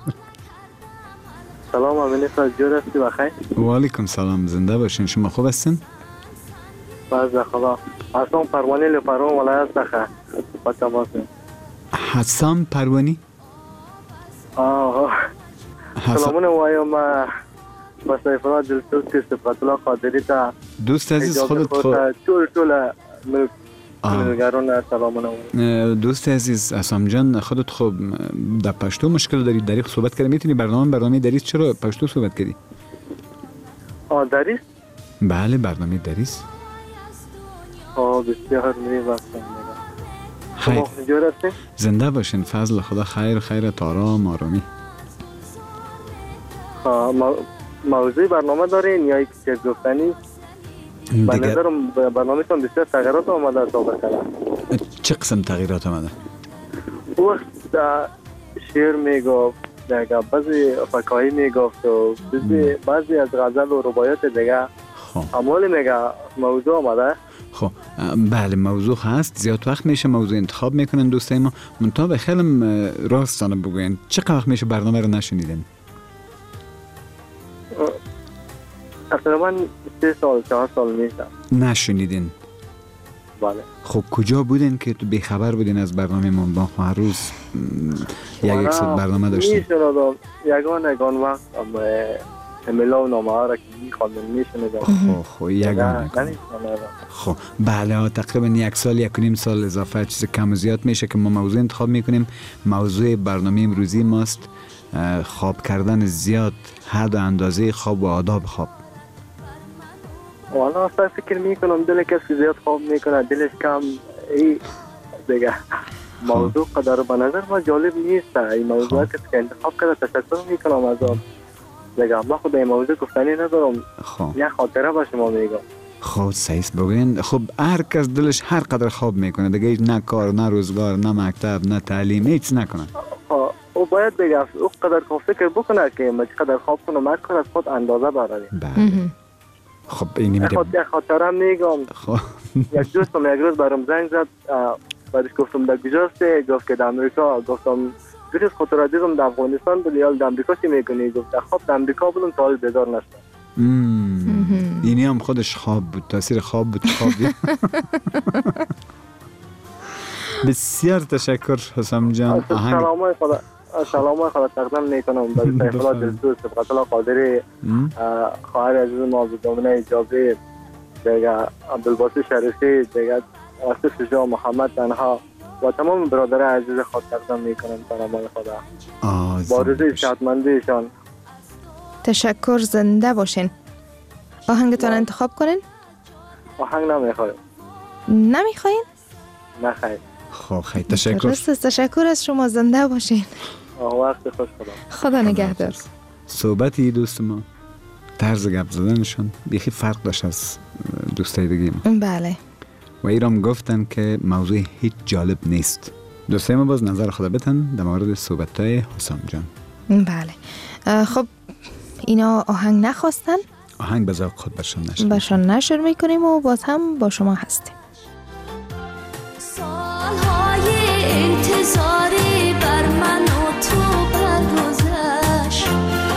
سلام، امین سازجور هستی بخیر؟ و علیکم سلام، زنده باشین. شما خوب هستین؟ باز خدا. حسام پروانی لپارون ولایت څخه په تماس. حسام پروانی؟ آه سلامونه وایم با سیفرا دلسوز که صفت الله قادری تا دوست عزیز خودت خود طول طول ملگرون سلامونه وایم. دوست عزیز حسام جان، خودت خوب در پشتو مشکل داری؟ دریق صحبت کردی؟ میتونی برنامه برنامه دریس چرا پشتو صحبت کردی؟ آه دریس؟ بله برنامه دریس. آه بسیار میبستم. خیر، زنده باشین. فضل خدا خیر خیر آرام آرامی. موضوع برنامه دارین یا که گفتنی؟ به نظرم برنامه تان بسیار تغییرات آمده تا بکنه. چه قسم تغییرات آمده؟ وقت شعر میگفت، بعضی فکاهی میگفت و بعضی از غزل و رباعیات دیگه اموالی میگه موضوع آمده. خب بله موضوع هست، زیاد وقت میشه موضوع انتخاب میکنن دوستای ما. منتها به خیلم راستانه بگوین چقدر وقت میشه برنامه رو نشنیدین؟ تقریبا سه سال چهار سال میشه نشنیدین. بله. خب کجا بودین که تو بیخبر بودین از برنامه ما؟ با هر روز یک یک ساعت برنامه داشتین. میشنادم یگان یگان وقت امیلا و نامه ها را که میخواندن میشنیدم. خب خب یگانه خب بله تقریبا یک سال یک و نیم سال اضافه چیز کم و زیاد میشه که ما موضوع انتخاب میکنیم. موضوع برنامه امروزی ماست خواب کردن زیاد، حد و اندازه خواب و آداب خواب. والا اصلا فکر میکنم دل کسی زیاد خواب میکنه دلش کم ای دیگه موضوع قدر به نظر ما جالب نیست. این موضوع کسی که انتخاب کرده تشکر میکنم از آن دیگه. ما خود این موضوع گفتنی ندارم، یک خاطره با شما میگم. خب سعیس بگوین. خب هر کس دلش هر قدر خواب میکنه دیگه، نه کار نه روزگار نه مکتب نه تعلیم هیچ نکنه. او باید دیگه او قدر خواب فکر بکنه که ما قدر خواب کنه ما کار از خود اندازه براره. بله. خب اینی میگه خود یک خاطره میگم. خب یک دوستم یک روز برام زنگ زد، بعدش گفتم در کجاست؟ گفت که در امریکا. گفتم دیروز خاطره دیدم در افغانستان بود یا در امریکا چی میکنی؟ گفت خواب در امریکا بودم تا حال بیدار نشدم. اینی هم خودش خواب بود، تاثیر خواب بود. خواب بسیار تشکر حسام جان. سلام خدا سلام خدا تقدیم میکنم برای سیف الله دلسوز سبقت الله قادری، خواهر عزیز ما بدامنه اجابه دیگه، عبدالباسط شریفی دیگه، آصف شجاع محمد تنها و تمام برادر عزیز خود تقدیم میکنم سلام خدا با رضای صحتمندیشان. تشکر، زنده باشین. آهنگتان انتخاب کنین؟ آهنگ نمیخوایم. نمیخواین؟ نه خیر. خب خیلی تشکر. تشکر از شما، زنده باشین. وقت خوش خدا. خدا نگهدار. صحبتی دوست ما، طرز گپ زدنشون بیخی فرق داشت از دوستای دیگه ما. بله. و ایرام گفتن که موضوع هیچ جالب نیست. دوستای ما باز نظر خدا بتن در مورد صحبتای حسام جان. بله. خب اینا آهنگ نخواستن؟ آهنگ به ذوق خود برشان نشر برشان نشر میکنیم و باز هم با شما هستیم. سالهای انتظاری بر من و تو برگذشت،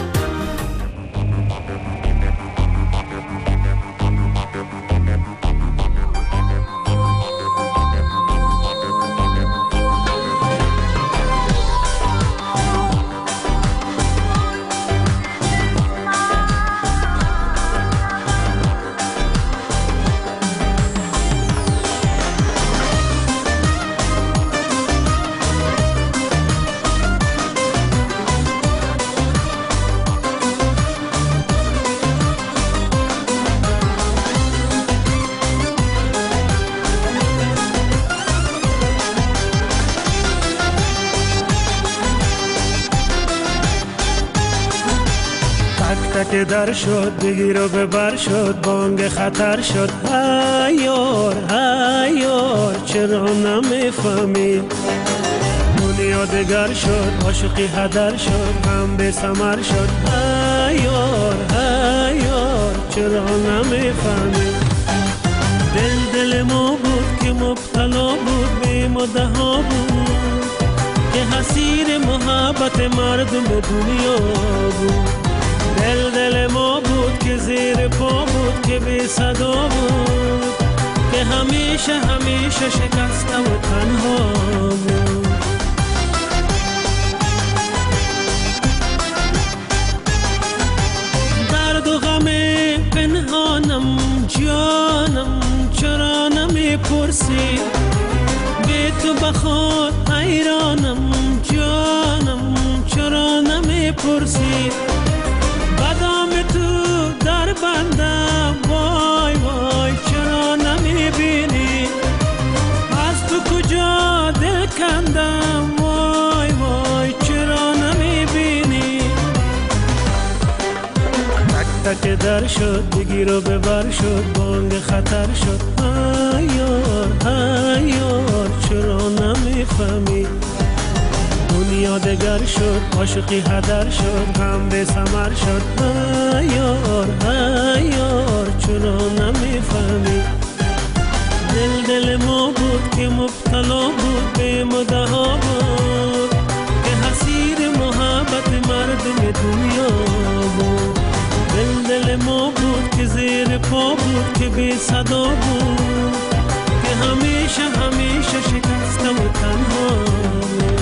که در شد بگیر و ببر شد، بانگ خطر شد. هیار هیار چرا نمیفهمی؟ دنیا دگر شد، عاشقی هدر شد، هم به ثمر شد. هیار هیار چرا نمیفهمی؟ دل دل ما بود که مبتلا بود به مدها بود، که حسیر محبت مردم دنیا بود. دل دل ما بود که زیر پا بود، که بی صدا بود، که همیشه همیشه شکسته و تنها بود. درد و غم پنهانم جانم چرا نمی پرسی؟ بی تو بخود حیرانم جانم چرا نمی پرسی؟ بدام تو در بندم وای وای چرا نمی بینی؟ از تو کجا دل کندم وای وای چرا نمی بینی؟ تک تک در شد بگیر و ببر شد، بانگ خطر شد. هیار هیار چرا نمی فهمی؟ دنیا دگر شد، عاشقی هدر شد، هم به ثمر شد. هیار هیار چرا نمیفهمی؟ دل دل ما بود که مبتلا بود به مدها بود، که حسیر محبت مردم دنیا بود. دل دل ما بود که زیر پا بود، که بی صدا بود، که همیشه همیشه شکسته و تنها بود.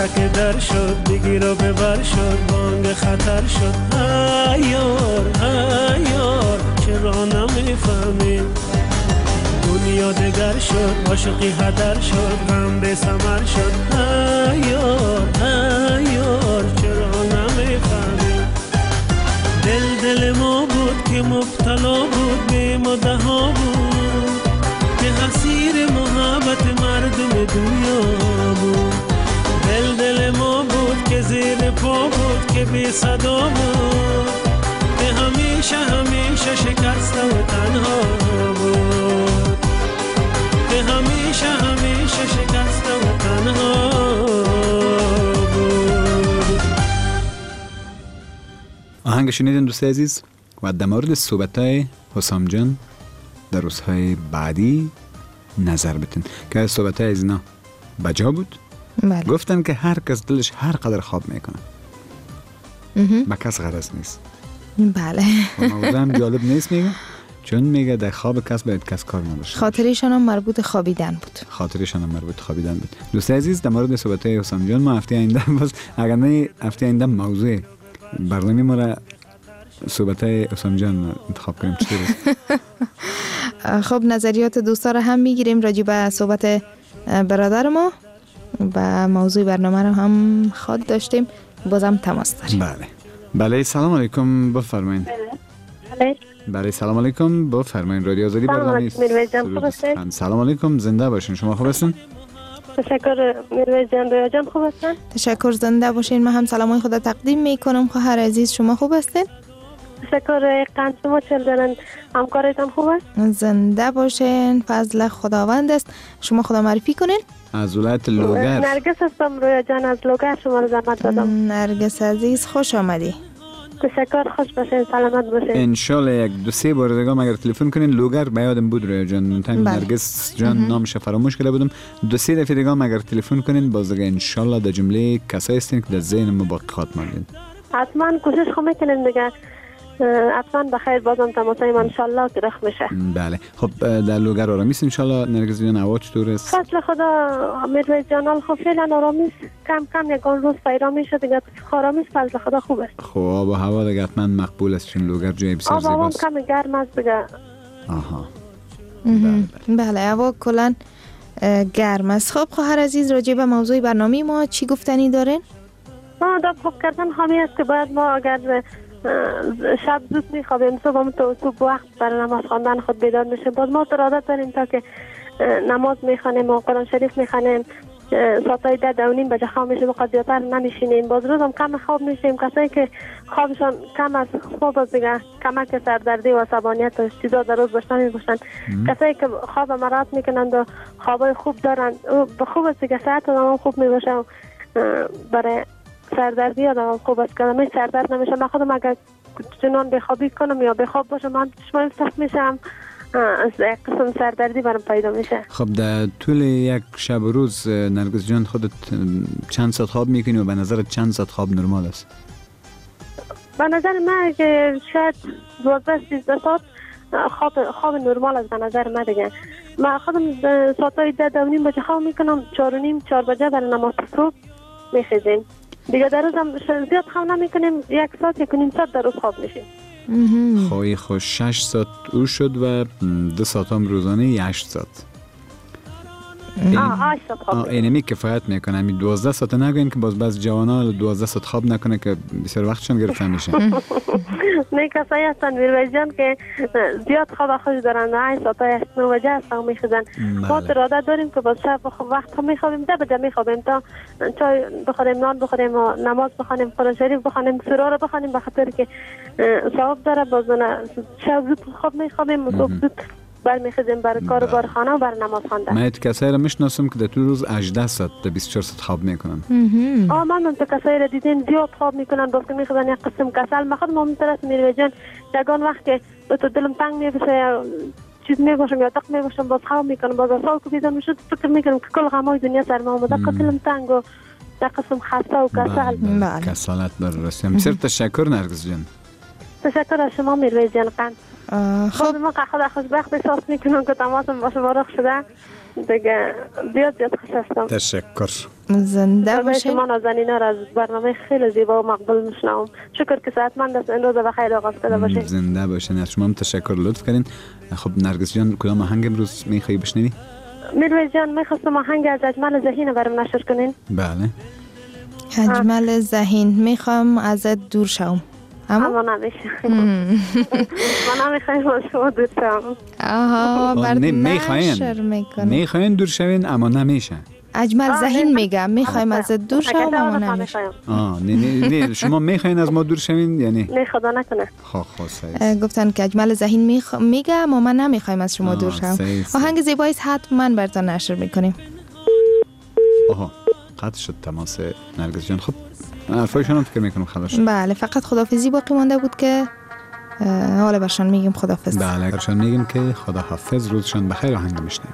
فلک در شد بگیر و ببر شد بانگ خطر شد ای یار ای یار چرا نمیفهمی دنیا دگر شد عاشقی هدر شد غم به ثمر شد ای یار ای یار چرا نمیفهمی دل دل ما بود که مبتلا بود به مدها بود که اسیر محبت مردم دنیا بود دل دل ما بود که زیر پا بود که بی صدا بود که همیشه همیشه شکسته و تنها بود که همیشه همیشه شکسته و تنها بود. آهنگ شنیدین دوست عزیز و در مورد صحبت‌های حسام جان در روزهای بعدی نظر بتین که صحبت‌های از اینا بجا بود. بله. گفتن که هر کس دلش هر قدر خواب میکنه با کس غرض نیست. بله. موضوع هم جالب نیست میگه چون میگه در خواب کس باید کس کار نداشته. خاطرشان هم مربوط خوابیدن بود. خاطرشان هم مربوط خوابیدن بود. دوست عزیز در مورد صحبت‌های حسام جان ما هفته آینده باز اگر نه هفته آینده موضوع برنامه ما را صحبت‌های حسام جان انتخاب کنیم چی بود؟ خب نظریات دوستا را هم میگیریم راجع به صحبت برادر ما و موضوع برنامه رو هم خود داشتیم بازم تماس داریم. بله بله سلام علیکم بفرمایید. بله بله سلام علیکم بفرمایید رادیو آزادی برنامه است. سلام علیکم زنده باشین شما خوب هستین؟ تشکر میرویس جان رویا جان خوب هستن؟ تشکر زنده باشین من هم سلامای خدا تقدیم میکنم خواهر عزیز شما خوب هستین؟ تشکر قند شما چل دارن همکارتان خوب است؟ زنده باشین فضل خداوند است شما خدا معرفی کنین؟ از ولایت لوگر نرگس هستم رویا جان از لوگر شما رو زحمت دادم. نرگس عزیز خوش آمدی. تشکر خوش باشین سلامت باشین. انشالله یک دو سه بار دیگه اگر تلفن کنین لوگر به یادم بود رویا جان تام نرگس جان نامش فراموش کرده بودم دو سه دفعه دیگه اگر تلفن کنین باز دیگه انشالله در جمله کسایی هستین که در ذهن ما باقی ماندین. حتما کوشش خو میکنیم دیگه حتما بخیر بازم تماسای من انشالله که رخ میشه. بله خب در لوگر آرامیست انشالله نرگس جان هوا چطور است؟ فضل خدا میرویس جان خب فعلا آرامیست کم کم یکان روز پیدا میشه دیگه آرامیست فضل خدا خوب است. خب آب و هوا دیگه حتما مقبول است چون لوگر جای بسیار زیباست. آب و هوا کم گرم است دیگه. آها بله بله هوا کلا گرم است. خب خواهر عزیز راجع به موضوع برنامه ما چی گفتنی دارین؟ ما داد خوب کردن همین است که باید ما اگر شب زود میخوابیم صبح هم تو صبح وقت برای نماز خواندن خود بیدار میشیم باز ما عادت داریم تا که نماز میخوانیم و قرآن شریف میخوانیم ساعتای ده دو نیم بجه خواب میشیم و قضیاتر نمیشینیم باز روز هم کم خواب میشیم کسایی که خوابشان کم از خواب از دیگه کمک سردردی و عصبانیت و چیزا در روز باشن میباشن کسایی که خواب مرات میکنند و خوابای خوب دارن به خوب است دیگه ساعت هم خوب میباشه و برای سردردی آدم خوب است که من سردرد نمیشه من خودم اگر چنان بخوابی کنم یا بخواب باشم من چشمایم صف میشم از قسم سردردی برام پیدا میشه. خب در طول یک شب و روز نرگس جان خودت چند ساعت خواب میکنی و به نظرت چند ساعت خواب نرمال است؟ به نظر من که شاید دوازده سیزده ساعت خواب خواب نرمال است به نظر من دیگه. من خودم ساعتای ده دو نیم بجه خواب میکنم چهار و نیم چهار بجه برای نماز صبح میخیزیم. دیگه در روز هم زیاد خواب نمیکنیم یک ساعت یک نیم ساعت در روز خواب میشیم. خواهی خوش شش ساعت او شد و دو ساعت هم روزانه هشت ساعت. آه هشت ساعت خواب اینمی کفایت میکنه همی دوازده ساعت نگوین که باز بعض جوانا دوازده ساعت خواب نکنه که بسیار وقتشان گرفته میشه. نه کسایی هستن میرویس جان که زیاد خواب خوش دارن و هشت ساعت هشت نه بجه هستن میخیزن ما اراده داریم که باز شب وقت میخوابیم ده بجه میخوابیم تا چای بخوریم نان بخوریم و نماز بخونیم قرآن شریف بخونیم سوره رو بخونیم به خاطر که ثواب داره باز شب زود خواب میخوابیم و صبح زود برمیخیزیم برای کار و بار خانه و برای نماز خواندن. من تو کسایی را میشناسم که در طول روز هجده ساعت تا بیست و چهار ساعت خواب میکنن. آه من تو کسایی را دیدین زیاد خواب میکنن باز که میخیزن یک قسم کسل من خودم هم طرف میرویس جان یگان وقت که تو دلم تنگ میبشه یا چیز میباشم یا دق میباشم باز خواب میکنم باز اصلا که بیدار میشد فکر میکنم که کل غمای دنیا سر ما آمده که دلم تنگ و یک قسم خسته و کسل. کسالت بر راستی. بسیار تشکر نرگس جان. تشکر از شما میرویس جان قند. خب ما خدا خوشبخت احساس میکنم که تماسم با شما رخ شده دیگه زیاد زیاد خوش هستم. تشکر. زنده باشین. شما نازنینا را از برنامه خیلی زیبا و مقبول میشنوم. شکر که صحتمند است. این روز بخیر آغاز کرده باشین. زنده باشین. از شما هم تشکر، لطف کردین. خب نرگس جان کدام آهنگ امروز میخوایی بشنوی؟ میرویس جان میخواستم آهنگ از اجمل ذهین برام نشر کنین. بله. اجمل ذهین میخوام ازت دور شوم. اما نمیشه. من نمیخوایم از شما دور شوم. آها برد نشر میکنم. میخواین دور شوین اما نمیشه. اجمل ذهین میگم میخوایم ازت دور شوم اما نمیشه. آه نه نه نه شما میخواین از ما دور شوین یعنی؟ نه خدا نکنه. خب خب گفتن که اجمل ذهین میخ... میگه اما من نمیخوایم از شما دور شوم. آهنگ زیبایی حتما براتون نشر میکنیم. آها قطع شد تماس نرگس جان. خب حرفایشون هم فکر میکنم خلاص شد. بله فقط خداحافظی باقی مانده بود که حالا برشان میگیم خداحافظ. بله برشان میگیم که خداحافظ، روزشان بخیر. آهنگ میشنیم.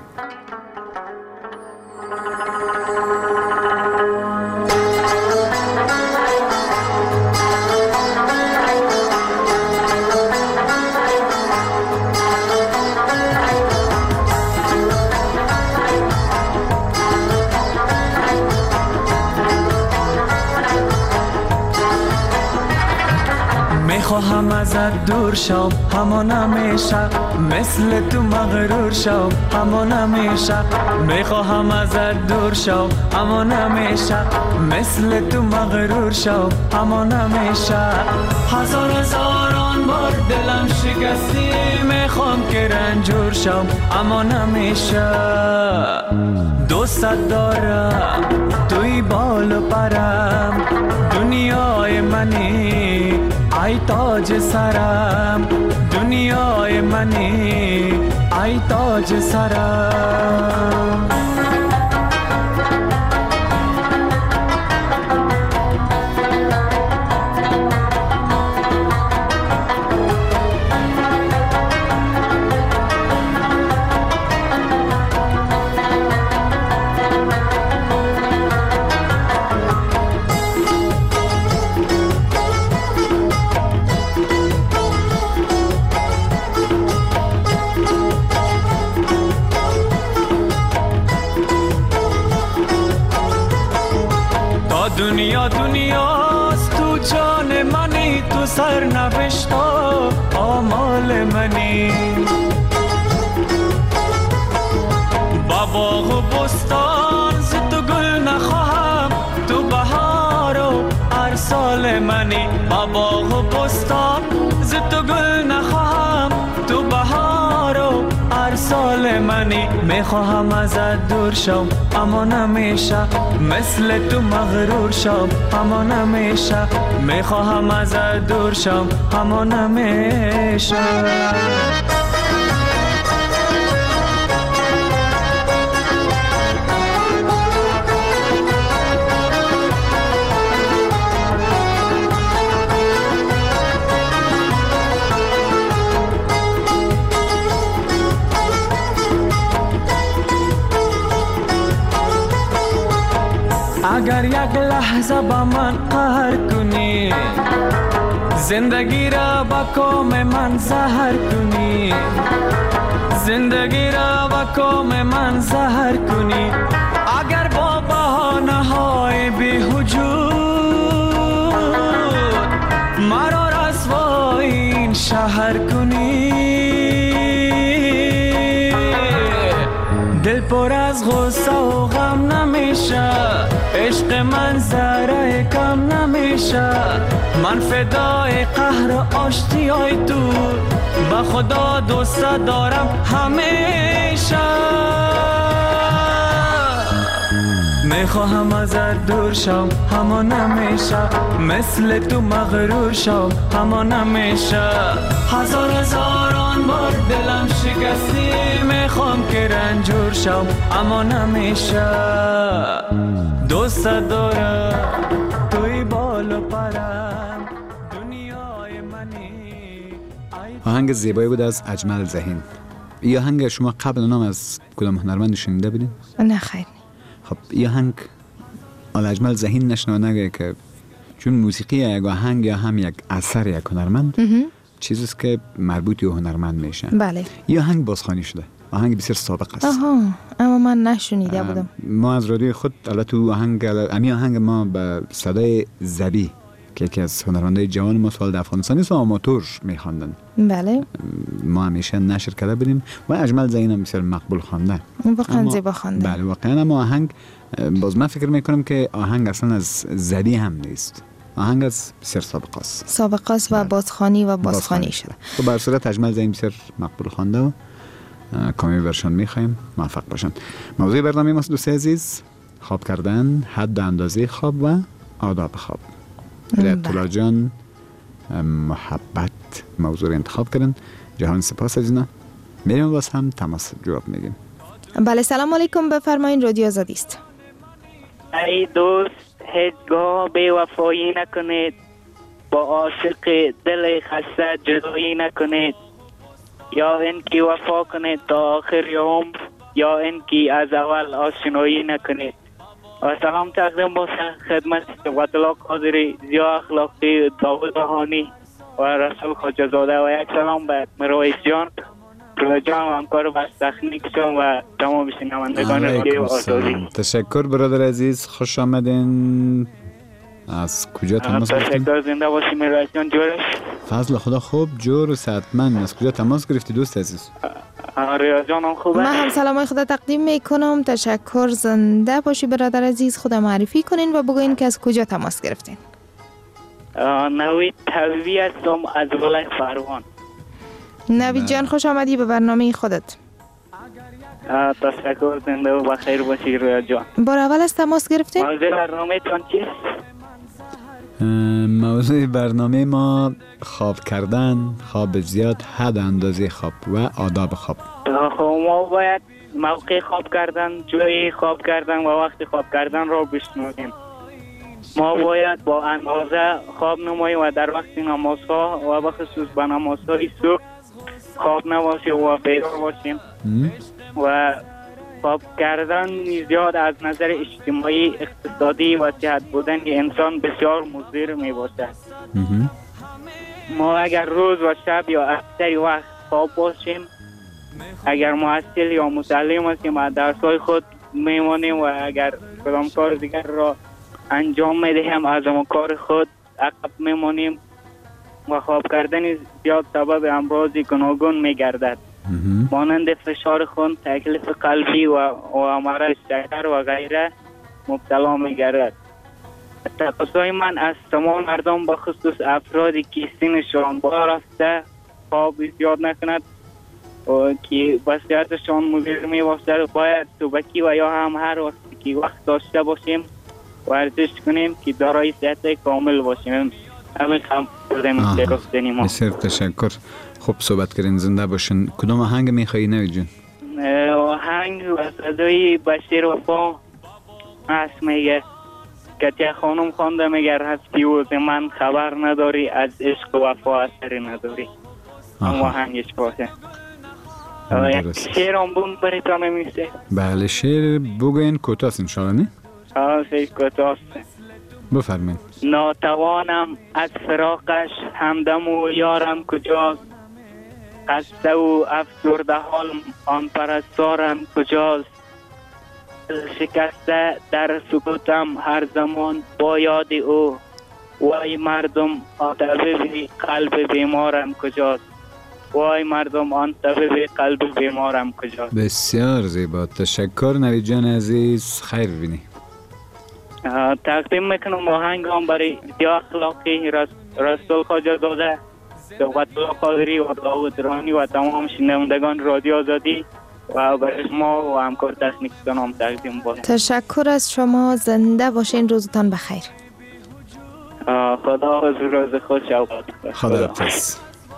میخواهم ازت دور شم اما نمیشه، مثل تو مغرور شم اما نمیشه. میخواهم ازت دور شم اما نمیشه، مثل تو مغرور شم اما نمیشه. هزار هزاران بار دلم شکستی، میخوام که رنجور شم اما نمیشه. دوست دارم توی بال و پرم، دنیای منی ای تاج سرم، دنیای منی ای تاج سرم. دنیا دنیاست تو جان منی، تو سر نوشتا آمال منی. با باغ و بستان ز تو گل نخواهم، تو بهار و ارسال منی. با باغ و بستان ز تو گل نخواهم، تو بهار و ارسال منی. میخواهم ازت دور شم اما نمیشه، مثل تو مغرور شم اما نمیشه. میخواهم ازت دور شم اما نمیشه. اگر یک لحظه با من قهر کنی، زندگی را با کام من زهر کنی، زندگی را با کام من زهر کنی. اگر با بهانه های بی‌وجود مرا رسوای این شهر کنی، دل پر از غصه و غم نمیشه، عشق من ذره کم نمیشه. من فدای قهر و آشتیای تو، با خدا دوست دارم همیشه. میخواهم ازت دور شم اما نمیشه، مثل تو مغرور شم اما نمیشه. هزار هزاران بار دلم شکستی، میخوام که رنجور شم اما نمیشه. دوست دارم توی بال و پرم، دنیای منی. آهنگ زیبایی بود از اجمل ذهین. این آهنگ شما قبل نام از کدام هنرمند شنیده بودین؟ نه خیر. خب این آهنگ آل اجمل ذهین نشنو نگه که چون موسیقی یک آهنگ یا هم یک اثر یک هنرمند چیزی است که مربوط به هنرمند میشه. بله. این آهنگ بازخوانی شده، آهنگ بسیار سابق است. آها اما من نشنیده بودم. ما از رادیوی خود البته آهنگ امی آهنگ ما به صدای زبی که یکی از هنرمندای جوان ما سوال در افغانستان است و آماتور میخواندن. بله. ما همیشه نشر کرده بودیم و اجمل زین هم بسیار مقبول خوانده. واقعا زیبا خوانده. بله واقعا. اما آهنگ باز من فکر میکنم که آهنگ اصلا از زبی هم نیست. آهنگ از بسیار سابقه است. سابقه است و بازخوانی و بازخوانی شده. خب بر صورت اجمل زین بسیار مقبول خوانده و کامی برشان میخوایم موفق باشند. موضوع برنامه ما دوست عزیز خواب کردن، حد اندازه خواب و آداب خواب. عطیلا جان محبت موضوع رو انتخاب کردن. جهان سپاس از اینا. میریم باز هم تماس جواب میگیم. بله سلام علیکم، بفرمایین رادیو آزادی است. ای دوست هیچگاه بی وفایی نکنید، با عاشق دل خسته جدایی نکنید، یا اینکه وفا کنید تا آخر عمر یا اینکه از اول آشنایی نکنید. و سلام تقدیم باشه خدمت عطیلا قادری، ضیا اخلاقی، داود بهانی و رسول خواجه زاده و یک سلام به مرویس جان، روی جان همکار بس تکنیکشون و تمام شنوندگان رادیو آزادی. تشکر برادر عزیز، خوش آمدین. از کجا تماس گرفتین؟ تشکر، زنده باشی مرویس جان. جورش فضل خدا خوب، جور و صحتمند. از کجا تماس گرفتی دوست عزیز؟ ریا جانم خوبه. من هم سلامای خدا تقدیم میکنم. تشکر، زنده باشی برادر عزیز. خدا معرفی کنین و بگوین که از کجا تماس گرفتین. نوید طبیبی هستم از ولایت فروان. نوید جان خوش آمدی به برنامه خودت. تشکر، زنده و بخیر باشی ریا جان. بار اول از تماس گرفتین؟ موضوع برنامه تان چیست؟ موضوع برنامه ما خواب کردن، خواب زیاد، حد اندازه خواب و آداب خواب. خب ما باید موقع خواب کردن، جای خواب کردن و وقت خواب کردن را بشناسیم. ما باید با اندازه خواب نماییم و در وقت نمازها و بخصوص به نمازهای صبح خواب نباشیم و بیدار باشیم. و خواب کردن زیاد از نظر اجتماعی، اقتصادی و صحت بودن انسان بسیار مضر می باشد. ما اگر روز و شب یا اکثر وقت خواب باشیم، اگر محصل یا متعلم هستیم و درس‌های خود میمانیم و اگر کدام کار دیگر را انجام میدهیم از اون کار خود عقب میمانیم و خواب کردن زیاد سبب امراض گوناگون میگردد، مانند فشار خون، تکلیف قلبی و و مرض شکر و غیره مبتلا میگردد. تقاضای من از تمام مردم به خصوص افرادی که سنشان بالا رفته خواب زیاد نکند و که به صحتشان مضر میباشد، باید صبحی و یا هم هر وقتی که وقت داشته باشیم ورزش کنیم که دارای صحت کامل باشیم. همین هم بردم گفتنی ما. بسیار تشکر. خوب صحبت کردین، زنده باشین. کدام آهنگ میخوایی نوید جون؟ آهنگ و صدای بشیر وفا هست، میگه کتیه خانم خوانده، میگه هستی و ز من خبر نداری، از عشق و وفا اثری نداری. اما آهنگش باشه. یک شعر هم بون بریتانه میشه. بله شعر بگوین، کوتاست انشاءالله نه؟ آه سیف کوتاست. بفرمین. ناتوانم از فراقش، همدم و یارم کجاست، خسته و افسرده حال آن پرستارم کجاست، شکسته در سکوتم هر زمان با یاد او، وای مردم آن طبیب قلب بیمارم کجاست، وای مردم آن طبیب قلب بیمارم کجاست. بسیار زیبا، تشکر نوید جان عزیز، خیر بینی. تقدیم میکنم آهنگ هم برای ضیا اخلاقی، رسول خواجه زاده، عطیلا قادری و داود رانی و تمام شنوندگان رادیو آزادی و برای شما و همکار تکنیکتان هم تقدیم باشه. تشکر از شما، زنده باشین، روزتان بخیر. خدا حافظ، روز خوش و خدا حافظ.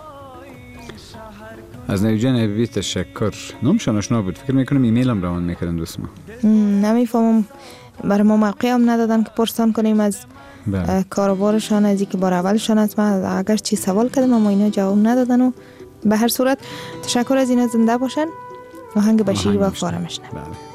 از نوید جان حبیبی تشکر. نامشان آشنا بود، فکر میکنم ایمیل هم روان میکردن دوست ما. نمیفهمم، برای ما موقع هم ندادن که پرسان کنیم از کاروبارشان، از اینکه بار اولشان است. من اگر چی سوال کردم اما اینا جواب ندادن و به هر صورت تشکر از اینا، زنده باشن. آهنگ بشیر و فارمشنه. بله.